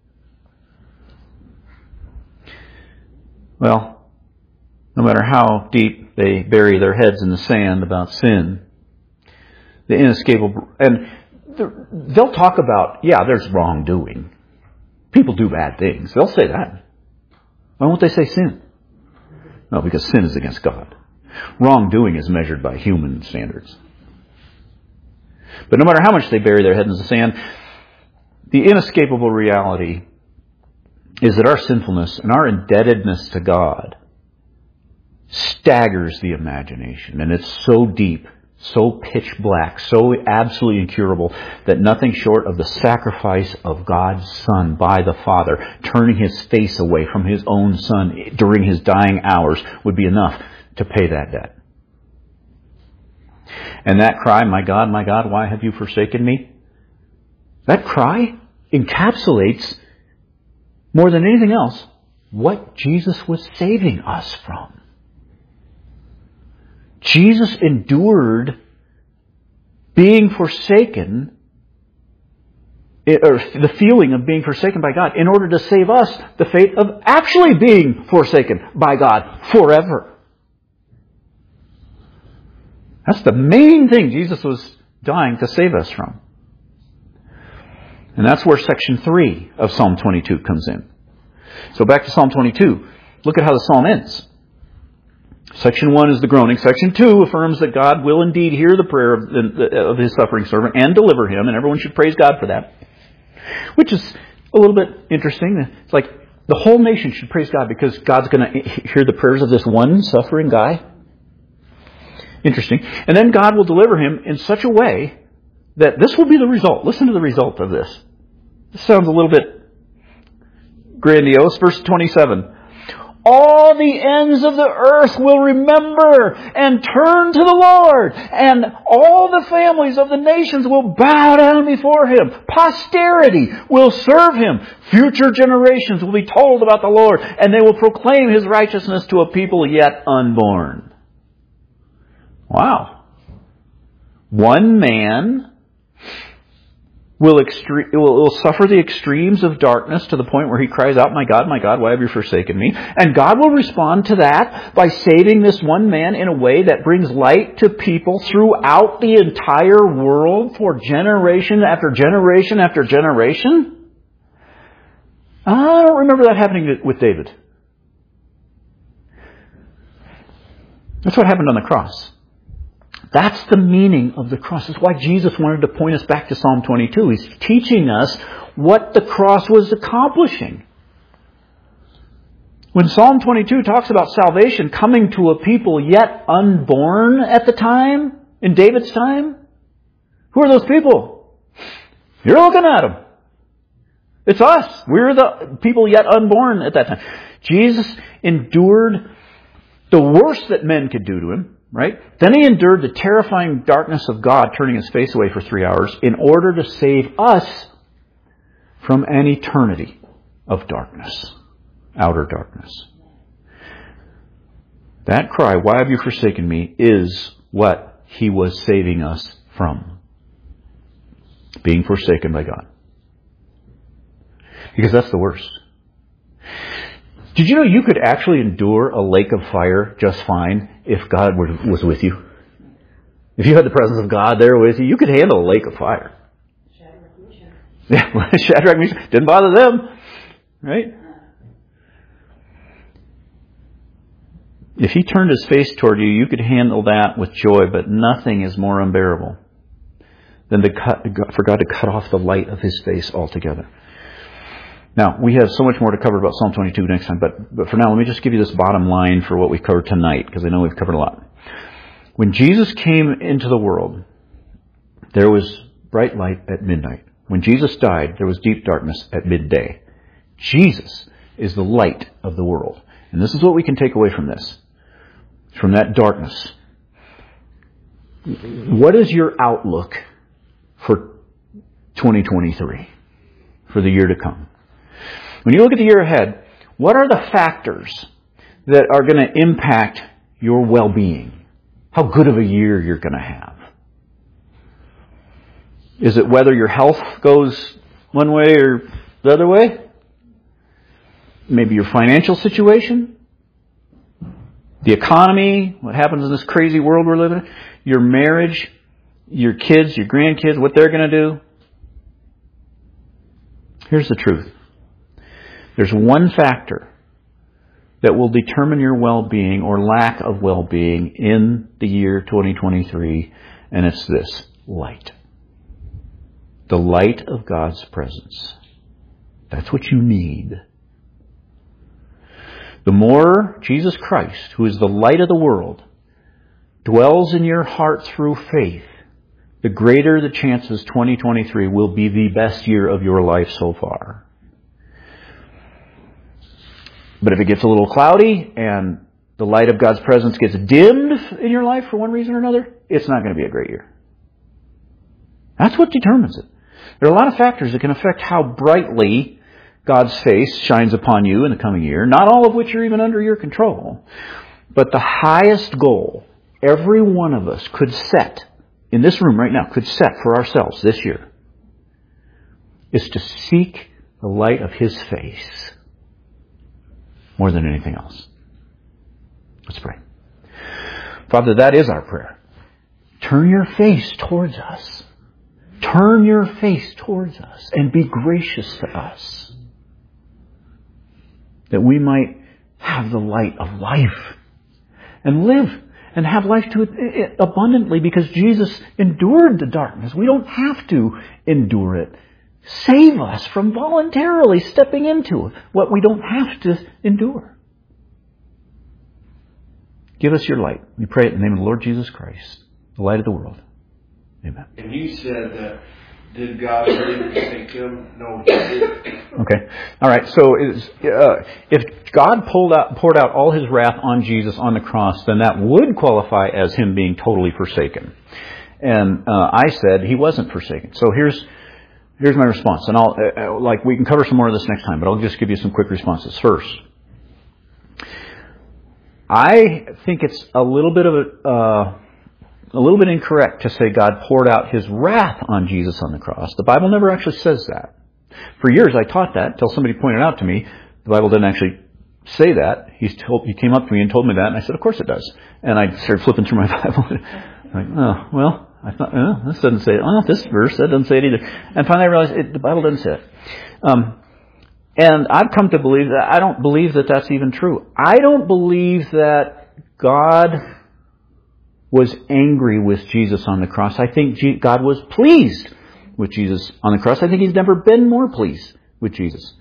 Well, no matter how deep they bury their heads in the sand about sin, the inescapable, and they'll talk about, yeah, there's wrongdoing. People do bad things. They'll say that. Why won't they say sin? No, because sin is against God. Wrongdoing is measured by human standards. But no matter how much they bury their head in the sand, the inescapable reality is that our sinfulness and our indebtedness to God staggers the imagination. And it's so deep, so pitch black, so absolutely incurable that nothing short of the sacrifice of God's Son by the Father, turning his face away from his own Son during his dying hours, would be enough to pay that debt. And that cry, my God, my God, why have you forsaken me? That cry encapsulates, more than anything else, what Jesus was saving us from. Jesus endured being forsaken, or the feeling of being forsaken by God, in order to save us the fate of actually being forsaken by God forever. That's the main thing Jesus was dying to save us from. And that's where section three of Psalm twenty-two comes in. So back to Psalm twenty-two. Look at how the psalm ends. Section one is the groaning. Section two affirms that God will indeed hear the prayer of, the, of His suffering servant and deliver him, and everyone should praise God for that. Which is a little bit interesting. It's like the whole nation should praise God because God's going to hear the prayers of this one suffering guy. Interesting. And then God will deliver him in such a way that this will be the result. Listen to the result of this. This sounds a little bit grandiose. Verse twenty-seven. All the ends of the earth will remember and turn to the Lord, and all the families of the nations will bow down before Him. Posterity will serve Him. Future generations will be told about the Lord, and they will proclaim His righteousness to a people yet unborn. Wow. One man Will, extre- will, will suffer the extremes of darkness to the point where he cries out, "My God, my God, why have you forsaken me?" And God will respond to that by saving this one man in a way that brings light to people throughout the entire world for generation after generation after generation. I don't remember that happening with David. That's what happened on the cross. That's the meaning of the cross. That's why Jesus wanted to point us back to Psalm twenty-two. He's teaching us what the cross was accomplishing. When Psalm twenty-two talks about salvation coming to a people yet unborn at the time, in David's time, who are those people? You're looking at them. It's us. We're the people yet unborn at that time. Jesus endured the worst that men could do to Him. Right? Then He endured the terrifying darkness of God, turning His face away for three hours in order to save us from an eternity of darkness, outer darkness. That cry, "Why have you forsaken me?" is what He was saving us from. Being forsaken by God. Because that's the worst. Did you know you could actually endure a lake of fire just fine if God was with you? If you had the presence of God there with you, you could handle a lake of fire. Shadrach, Meshach. Yeah, Shadrach, Meshach. Didn't bother them. Right? If He turned His face toward you, you could handle that with joy, but nothing is more unbearable than to cut, for God to cut off the light of His face altogether. Now, we have so much more to cover about Psalm twenty-two next time, but, but for now, let me just give you this bottom line for what we've covered tonight, because I know we've covered a lot. When Jesus came into the world, there was bright light at midnight. When Jesus died, there was deep darkness at midday. Jesus is the light of the world. And this is what we can take away from this, from that darkness. What is your outlook for twenty twenty-three, for the year to come? When you look at the year ahead, what are the factors that are going to impact your well-being? How good of a year you're going to have? Is it whether your health goes one way or the other way? Maybe your financial situation? The economy? What happens in this crazy world we're living in? Your marriage? Your kids? Your grandkids? What they're going to do? Here's the truth. There's one factor that will determine your well-being or lack of well-being in the year twenty twenty-three, and it's this: light. The light of God's presence. That's what you need. The more Jesus Christ, who is the light of the world, dwells in your heart through faith, the greater the chances twenty twenty-three will be the best year of your life so far. But if it gets a little cloudy and the light of God's presence gets dimmed in your life for one reason or another, it's not going to be a great year. That's what determines it. There are a lot of factors that can affect how brightly God's face shines upon you in the coming year, not all of which are even under your control. But the highest goal every one of us could set, in this room right now, could set for ourselves this year, is to seek the light of His face more than anything else. Let's pray. Father, that is our prayer. Turn your face towards us. Turn your face towards us and be gracious to us, that we might have the light of life and live and have life to it abundantly because Jesus endured the darkness. We don't have to endure it. Save us from voluntarily stepping into what we don't have to endure. Give us your light. We pray it in the name of the Lord Jesus Christ, the light of the world. Amen. And you said that, did God really forsake him? No, he didn't. Okay. All right. So uh, if God pulled out, poured out all his wrath on Jesus on the cross, then that would qualify as him being totally forsaken. And uh, I said he wasn't forsaken. So here's here's my response. And I'll uh, like we can cover some more of this next time, but I'll just give you some quick responses. First, I think it's a little bit of a uh, a little bit incorrect to say God poured out his wrath on Jesus on the cross. The Bible never actually says that. For years I taught that until somebody pointed out to me the Bible didn't actually say that. He told, he came up to me and told me that, and I said, of course it does. And I started flipping through my Bible. Like, oh, well, I thought, oh, this doesn't say it. Oh, this verse, that doesn't say it either. And finally I realized it, the Bible doesn't say it. Um, and I've come to believe that I don't believe that that's even true. I don't believe that God was angry with Jesus on the cross. I think God was pleased with Jesus on the cross. I think he's never been more pleased with Jesus.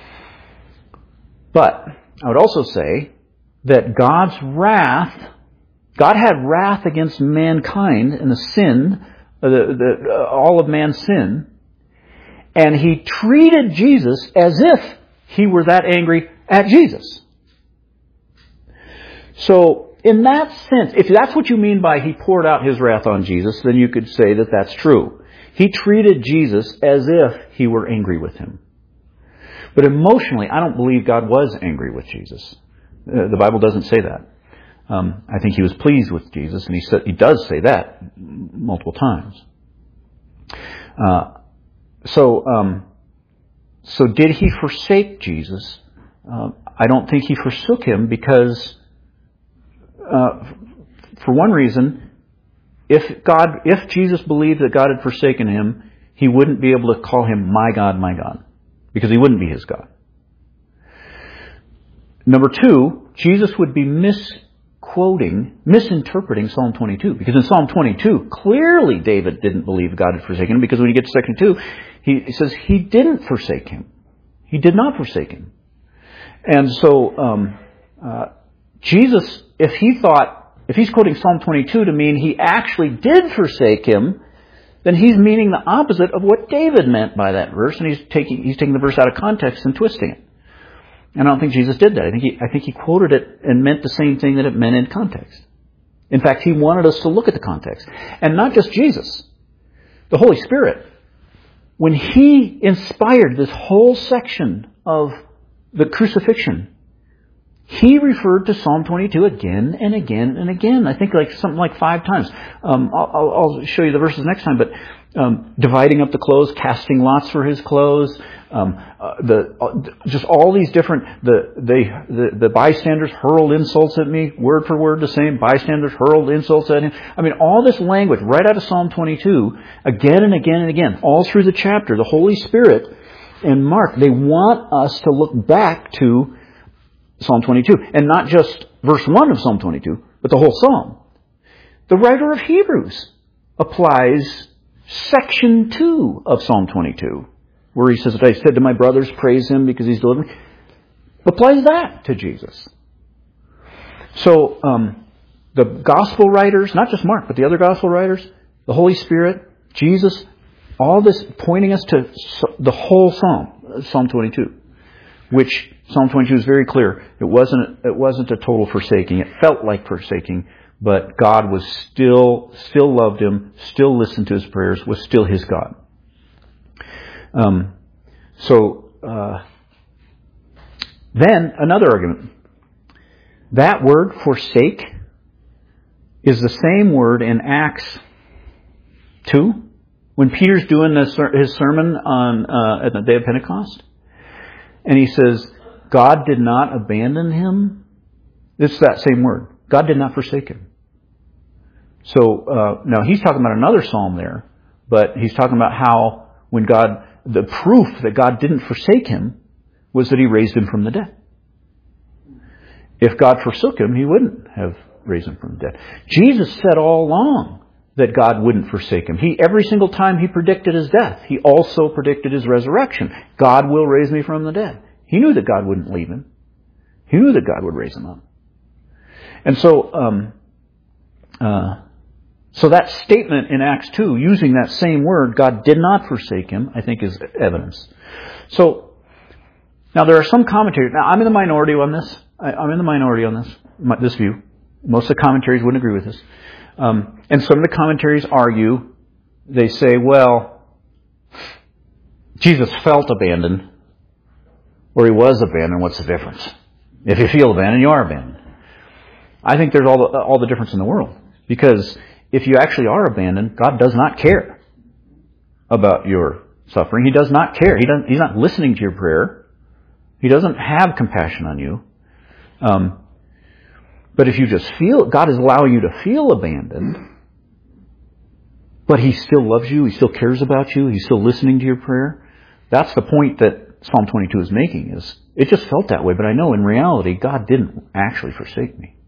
But I would also say that God's wrath, God had wrath against mankind and the sin, the, the, uh, all of man's sin, and he treated Jesus as if he were that angry at Jesus. So, in that sense, if that's what you mean by he poured out his wrath on Jesus, then you could say that that's true. He treated Jesus as if he were angry with him. But emotionally, I don't believe God was angry with Jesus. Uh, the Bible doesn't say that. Um, I think he was pleased with Jesus, and he said, he does say that multiple times. Uh, so, um, so did he forsake Jesus? Uh, I don't think he forsook him because Uh, for one reason, if God, if Jesus believed that God had forsaken him, he wouldn't be able to call him my God, my God, because he wouldn't be his God. Number two, Jesus would be misquoting, misinterpreting Psalm twenty-two, because in Psalm twenty-two, clearly David didn't believe God had forsaken him, because when you get to section two, he, he says he didn't forsake him. He did not forsake him. And so, um, uh, Jesus, if he thought, if he's quoting Psalm twenty-two to mean he actually did forsake him, then he's meaning the opposite of what David meant by that verse, and he's taking he's taking the verse out of context and twisting it. And I don't think Jesus did that. I think he I think he quoted it and meant the same thing that it meant in context. In fact, he wanted us to look at the context. And not just Jesus. The Holy Spirit, when he inspired this whole section of the crucifixion, he referred to Psalm twenty-two again and again and again. I think like something like five times. Um, I'll, I'll show you the verses next time. But um, dividing up the clothes, casting lots for his clothes, um, uh, the uh, just all these different. The they the, the bystanders hurled insults at me, word for word the same. Bystanders hurled insults at him. I mean, all this language right out of Psalm twenty-two, again and again and again, all through the chapter. The Holy Spirit and Mark, they want us to look back to Psalm twenty-two. And not just verse one of Psalm twenty-two, but the whole Psalm. The writer of Hebrews applies section two of Psalm twenty-two, where he says, I said to my brothers, praise him because he's delivered me. Applies that to Jesus. So, um, the gospel writers, not just Mark, but the other gospel writers, the Holy Spirit, Jesus, all this pointing us to the whole Psalm, Psalm twenty-two. Which Psalm twenty-two is very clear. It wasn't it wasn't a total forsaking. It felt like forsaking, but God was still still loved him, still listened to his prayers, was still his God. Um, so uh, then another argument. That word forsake is the same word in Acts two when Peter's doing this, his sermon on uh, at the day of Pentecost. And he says, God did not abandon him. It's that same word. God did not forsake him. So, uh, now he's talking about another psalm there, but he's talking about how when God, the proof that God didn't forsake him was that he raised him from the dead. If God forsook him, he wouldn't have raise him from the dead. Jesus said all along that God wouldn't forsake him. He, every single time he predicted his death, he also predicted his resurrection. God will raise me from the dead. He knew that God wouldn't leave him. He knew that God would raise him up. And so, um, uh, so that statement in Acts two, using that same word, God did not forsake him, I think is evidence. So, now there are some commentators. Now, I'm in the minority on this. I, I'm in the minority on this, my, this view. Most of the commentaries wouldn't agree with this. Um, and some of the commentaries argue, they say, well, Jesus felt abandoned, or he was abandoned. What's the difference? If you feel abandoned, you are abandoned. I think there's all the, all the difference in the world. Because if you actually are abandoned, God does not care about your suffering. He does not care. He doesn't, he's not listening to your prayer. He doesn't have compassion on you. Um, but if you just feel, God is allowing you to feel abandoned, but he still loves you, he still cares about you, he's still listening to your prayer. That's the point that Psalm twenty-two is making, is it just felt that way, but I know in reality God didn't actually forsake me.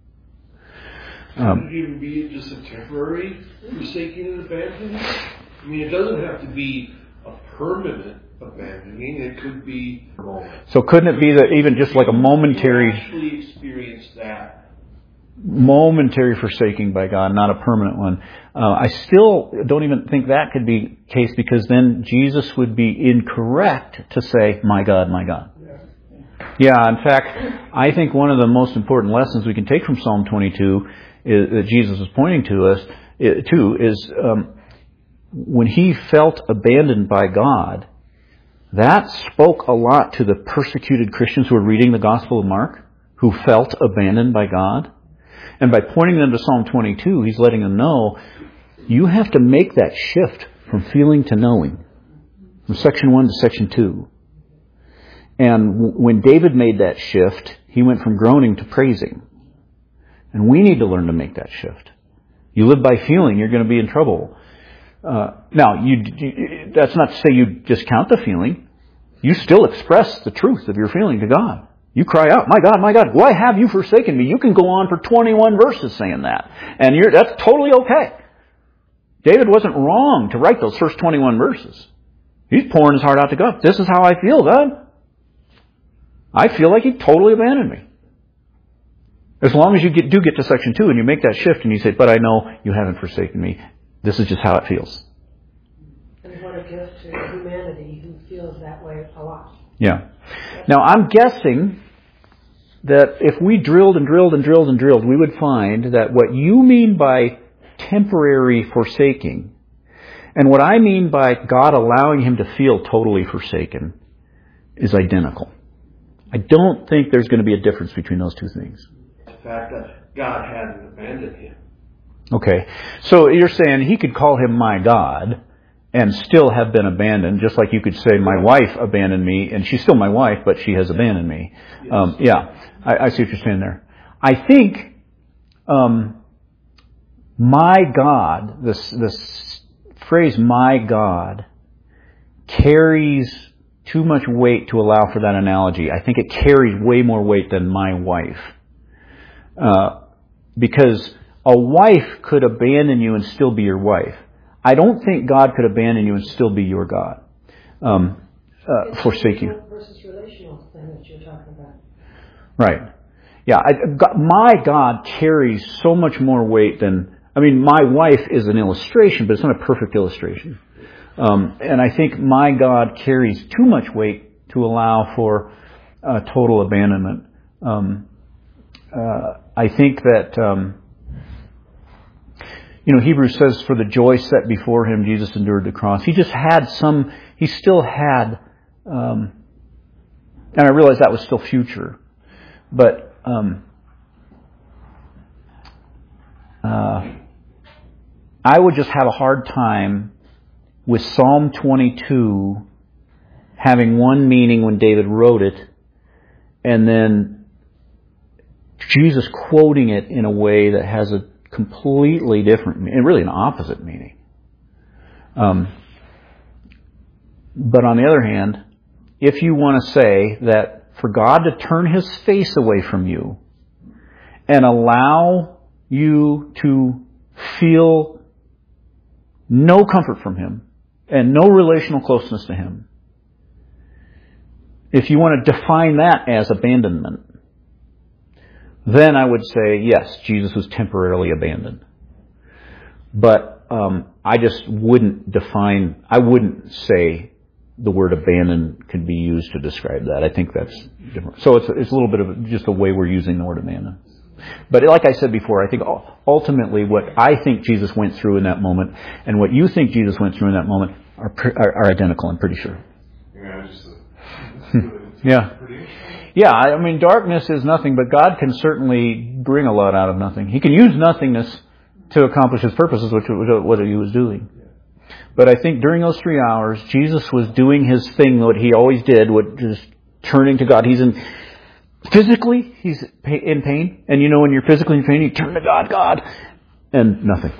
Um, Could it even be just a temporary forsaking and abandoning? I mean, it doesn't have to be a permanent abandoning. It could be a moment. So couldn't it be that even just like a momentary, You actually experience that. momentary forsaking by God, not a permanent one? Uh, I still don't even think that could be the case, because then Jesus would be incorrect to say, my God, my God. Yeah, in fact, I think one of the most important lessons we can take from Psalm twenty-two is, that Jesus is pointing to us to is um, when he felt abandoned by God, that spoke a lot to the persecuted Christians who were reading the Gospel of Mark, who felt abandoned by God. And by pointing them to Psalm twenty-two, he's letting them know, you have to make that shift from feeling to knowing, from section one to section two. And when David made that shift, he went from groaning to praising. And we need to learn to make that shift. You live by feeling, you're going to be in trouble. Uh, now, you, you, that's not to say you discount the feeling. You still express the truth of your feeling to God. You cry out, my God, my God, why have you forsaken me? You can go on for twenty-one verses saying that. And you're, that's totally okay. David wasn't wrong to write those first twenty-one verses. He's pouring his heart out to God. This is how I feel, God. I feel like he totally abandoned me. As long as you get, do get to section two and you make that shift and you say, but I know you haven't forsaken me. This is just how it feels. And what a gift to humanity who feels that way a lot. Yeah. Now, I'm guessing that if we drilled and drilled and drilled and drilled, we would find that what you mean by temporary forsaking and what I mean by God allowing him to feel totally forsaken is identical. I don't think there's going to be a difference between those two things. The fact that God hadn't abandoned him. Okay. So you're saying he could call him my God and still have been abandoned, just like you could say my wife abandoned me, and she's still my wife, but she has abandoned me. Yes. Um, yeah, I, I see what you're saying there. I think um, my God, this, this phrase my God, carries too much weight to allow for that analogy. I think it carries way more weight than my wife. Uh, because a wife could abandon you and still be your wife. I don't think God could abandon you and still be your God. Um, uh, forsake you. Versus relational thing that you're talking about. Right. Yeah. I, God, my God carries so much more weight than, I mean, my wife is an illustration, but it's not a perfect illustration. Um, and I think my God carries too much weight to allow for uh, total abandonment. Um, uh, I think that, um, you know, Hebrews says, for the joy set before him, Jesus endured the cross. He just had some, he still had, um, and I realize that was still future, but um, uh, I would just have a hard time with Psalm twenty-two having one meaning when David wrote it, and then Jesus quoting it in a way that has a completely different, and really an opposite meaning. Um, but on the other hand, if you want to say that for God to turn his face away from you and allow you to feel no comfort from Him and no relational closeness to Him, if you want to define that as abandonment, then I would say, yes, Jesus was temporarily abandoned. But um, I just wouldn't define, I wouldn't say the word abandon could be used to describe that. I think that's different. So it's, it's a little bit of just a way we're using the word abandon. But like I said before, I think ultimately what I think Jesus went through in that moment and what you think Jesus went through in that moment are are, are identical, I'm pretty sure. Yeah, just a, yeah. Yeah, I mean, darkness is nothing, but God can certainly bring a lot out of nothing. He can use nothingness to accomplish His purposes, which was what He was doing. But I think during those three hours, Jesus was doing His thing, what He always did, which is turning to God. He's in, physically, He's in pain. And you know, when you're physically in pain, you turn to God, God, and nothing.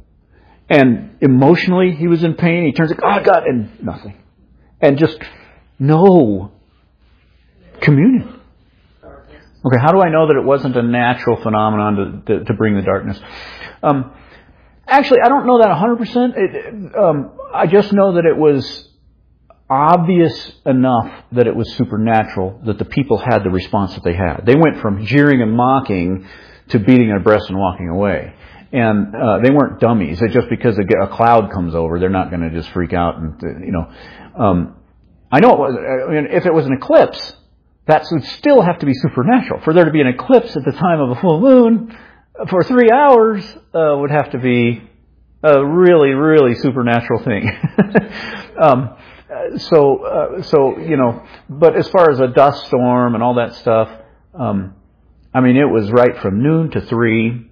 And emotionally, He was in pain. He turns to God, God, and nothing. And just no communion. Okay, how do I know that it wasn't a natural phenomenon to, to, to bring the darkness? Um, actually, I don't know that one hundred percent. It, um, I just know that it was obvious enough that it was supernatural that the people had the response that they had. They went from jeering and mocking to beating their breasts and walking away. And uh, they weren't dummies. It's just because a, a cloud comes over, they're not going to just freak out. And you know, um, I know it was. I mean, if it was an eclipse, that would still have to be supernatural. For there to be an eclipse at the time of a full moon for three hours uh, would have to be a really, really supernatural thing. um, so, uh, so you know, but as far as a dust storm and all that stuff, um, I mean, it was right from noon to three,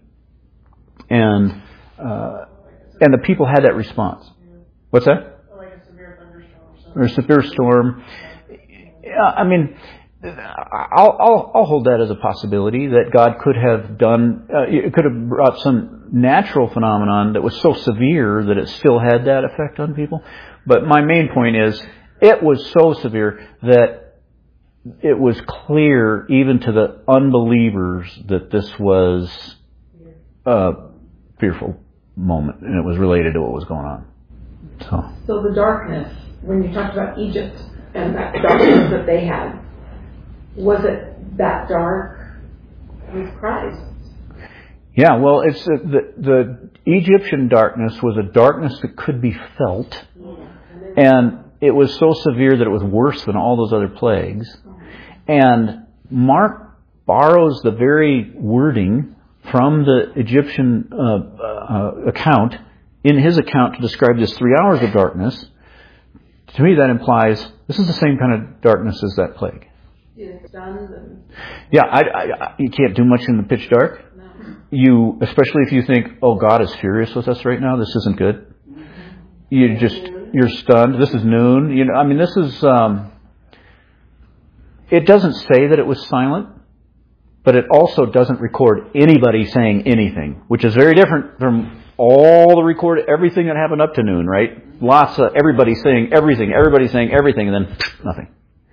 and uh, and the people had that response. What's that? Like a severe thunderstorm. Or a severe storm. Yeah, I mean. I'll, I'll, I'll hold that as a possibility that God could have done, uh, it could have brought some natural phenomenon that was so severe that it still had that effect on people. But my main point is, it was so severe that it was clear even to the unbelievers that this was a fearful moment and it was related to what was going on. So, so the darkness, when you talked about Egypt and that darkness that they had, was it that dark with Christ? Yeah, well, it's uh, the the Egyptian darkness was a darkness that could be felt, and it was so severe that it was worse than all those other plagues. And Mark borrows the very wording from the Egyptian uh, uh, account in his account to describe this three hours of darkness. To me, that implies this is the same kind of darkness as that plague. Yeah, I, I, you can't do much in the pitch dark. No. You, especially if you think, "Oh, God is furious with us right now. This isn't good." You just you're stunned. This is noon. You know, I mean, this is. Um, it doesn't say that it was silent, but it also doesn't record anybody saying anything, which is very different from all the record everything that happened up to noon. Right? Lots of everybody saying everything, everybody saying everything, and then nothing.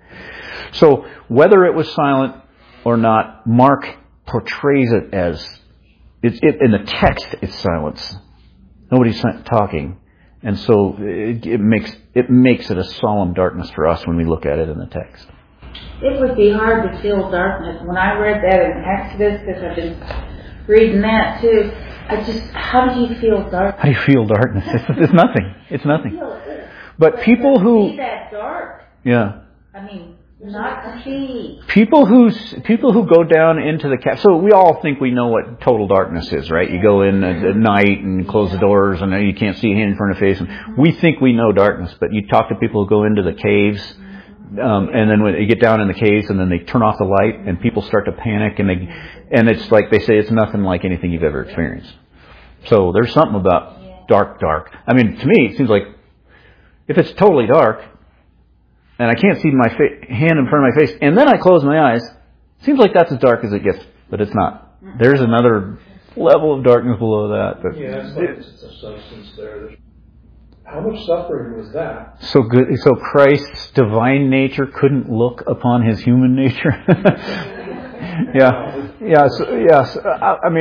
So whether it was silent or not, Mark portrays it as, it's, it, in the text it's silence. Nobody's talking. And so it, it makes it makes it a solemn darkness for us when we look at it in the text. It would be hard to feel darkness. When I read that in Exodus, because I've been reading that too, I just, how do you feel darkness? How do you feel darkness? It's, it's nothing. It's nothing. But people who... see that dark. Yeah. I mean... Not to see. People who people who go down into the cave. So we all think we know what total darkness is, right? You go in at, at night and close the doors, and you can't see a hand in front of your face. And we think we know darkness, but you talk to people who go into the caves, um, and then when you get down in the caves, and then they turn off the light, and people start to panic, and they and it's like they say it's nothing like anything you've ever experienced. So there's something about dark, dark. I mean, to me, it seems like if it's totally dark, and I can't see my fa- hand in front of my face, and then I close my eyes, seems like that's as dark as it gets, but it's not. There's another level of darkness below that. But yeah, it's like it's a substance there. How much suffering was that? So good. So Christ's divine nature couldn't look upon His human nature. yeah, yeah. So, yes. I, I mean,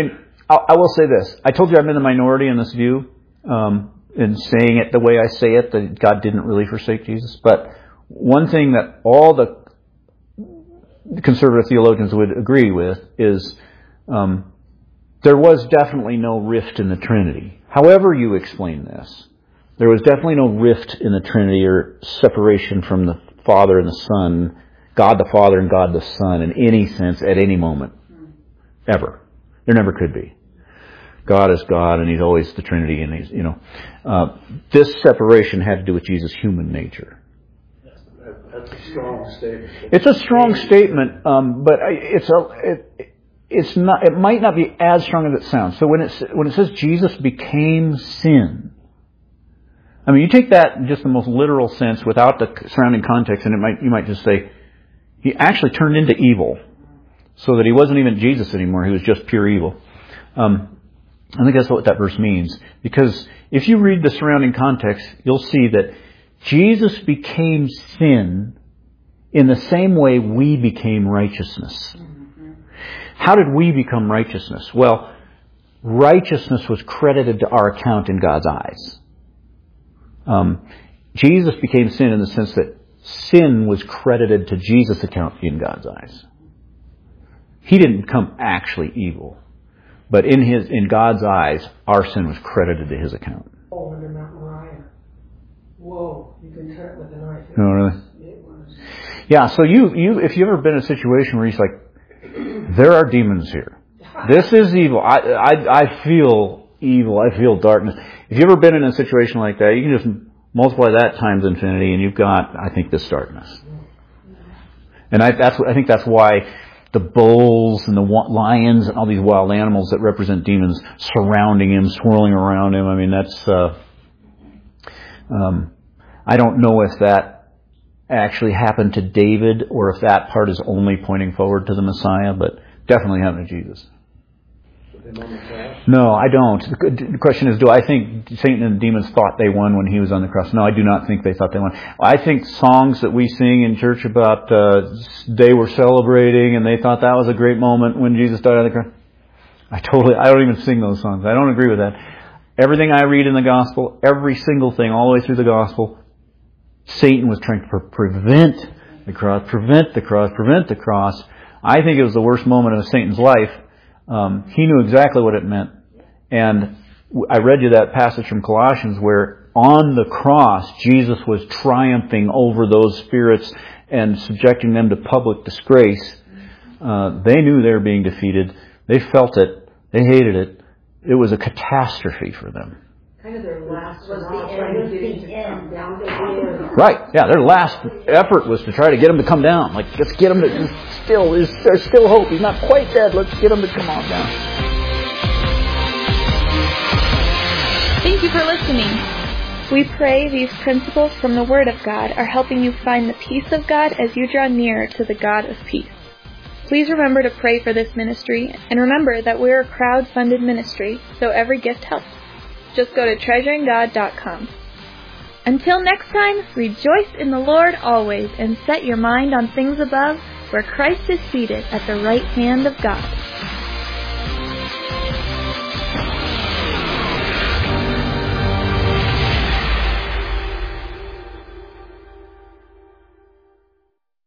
I, I will say this. I told you I'm in the minority in this view, um, in saying it the way I say it, that God didn't really forsake Jesus. But one thing that all the conservative theologians would agree with is um, there was definitely no rift in the Trinity. However you explain this, there was definitely no rift in the Trinity or separation from the Father and the Son, God the Father and God the Son in any sense at any moment. Ever. There never could be. God is God and He's always the Trinity, and He's, you know. Uh, this separation had to do with Jesus' human nature. That's a strong statement. It's a strong statement, um, but it's a it, it's not. It might not be as strong as it sounds. So when it when it says Jesus became sin, I mean, you take that in just the most literal sense without the surrounding context, and it might you might just say He actually turned into evil, so that He wasn't even Jesus anymore. He was just pure evil. Um, I think that's what that verse means, because if you read the surrounding context, you'll see that Jesus became sin in the same way we became righteousness. How did we become righteousness? Well, righteousness was credited to our account in God's eyes. Um, Jesus became sin in the sense that sin was credited to Jesus' account in God's eyes. He didn't become actually evil, but in his in God's eyes, our sin was credited to His account. Oh, under Mount Moriah. Whoa, you can cut it with a knife. Oh, really? It was. Yeah, so you, you, if you've ever been in a situation where you're like, there are demons here. This is evil. I, I, I feel evil. I feel darkness. If you've ever been in a situation like that, you can just multiply that times infinity, and you've got, I think, this darkness. And I, that's, I think that's why the bulls and the lions and all these wild animals that represent demons surrounding Him, swirling around Him. I mean, that's. Uh, um, I don't know if that actually happened to David, or if that part is only pointing forward to the Messiah, but definitely happened to Jesus. No, I don't. The question is, do I think Satan and the demons thought they won when He was on the cross? No, I do not think they thought they won. I think songs that we sing in church about uh, they were celebrating and they thought that was a great moment when Jesus died on the cross. I totally, I don't even sing those songs. I don't agree with that. Everything I read in the gospel, every single thing, all the way through the gospel, Satan was trying to pre- prevent the cross, prevent the cross, prevent the cross. I think it was the worst moment of Satan's life. Um, he knew exactly what it meant. And I read you that passage from Colossians where on the cross, Jesus was triumphing over those spirits and subjecting them to public disgrace. Uh, they knew they were being defeated. They felt it. They hated it. It was a catastrophe for them. Kind of their last Was the hurrah, end, trying to was get the him to end. come down to the Right. Yeah, their last effort was to try to get him to come down. Like, let's get him to still, is there's still hope. He's not quite dead. Let's get him to come on down. Thank you for listening. We pray these principles from the Word of God are helping you find the peace of God as you draw nearer to the God of peace. Please remember to pray for this ministry, and remember that we're a crowd-funded ministry, so every gift helps. Just go to treasuring god dot com. Until next time, rejoice in the Lord always, and set your mind on things above, where Christ is seated at the right hand of God.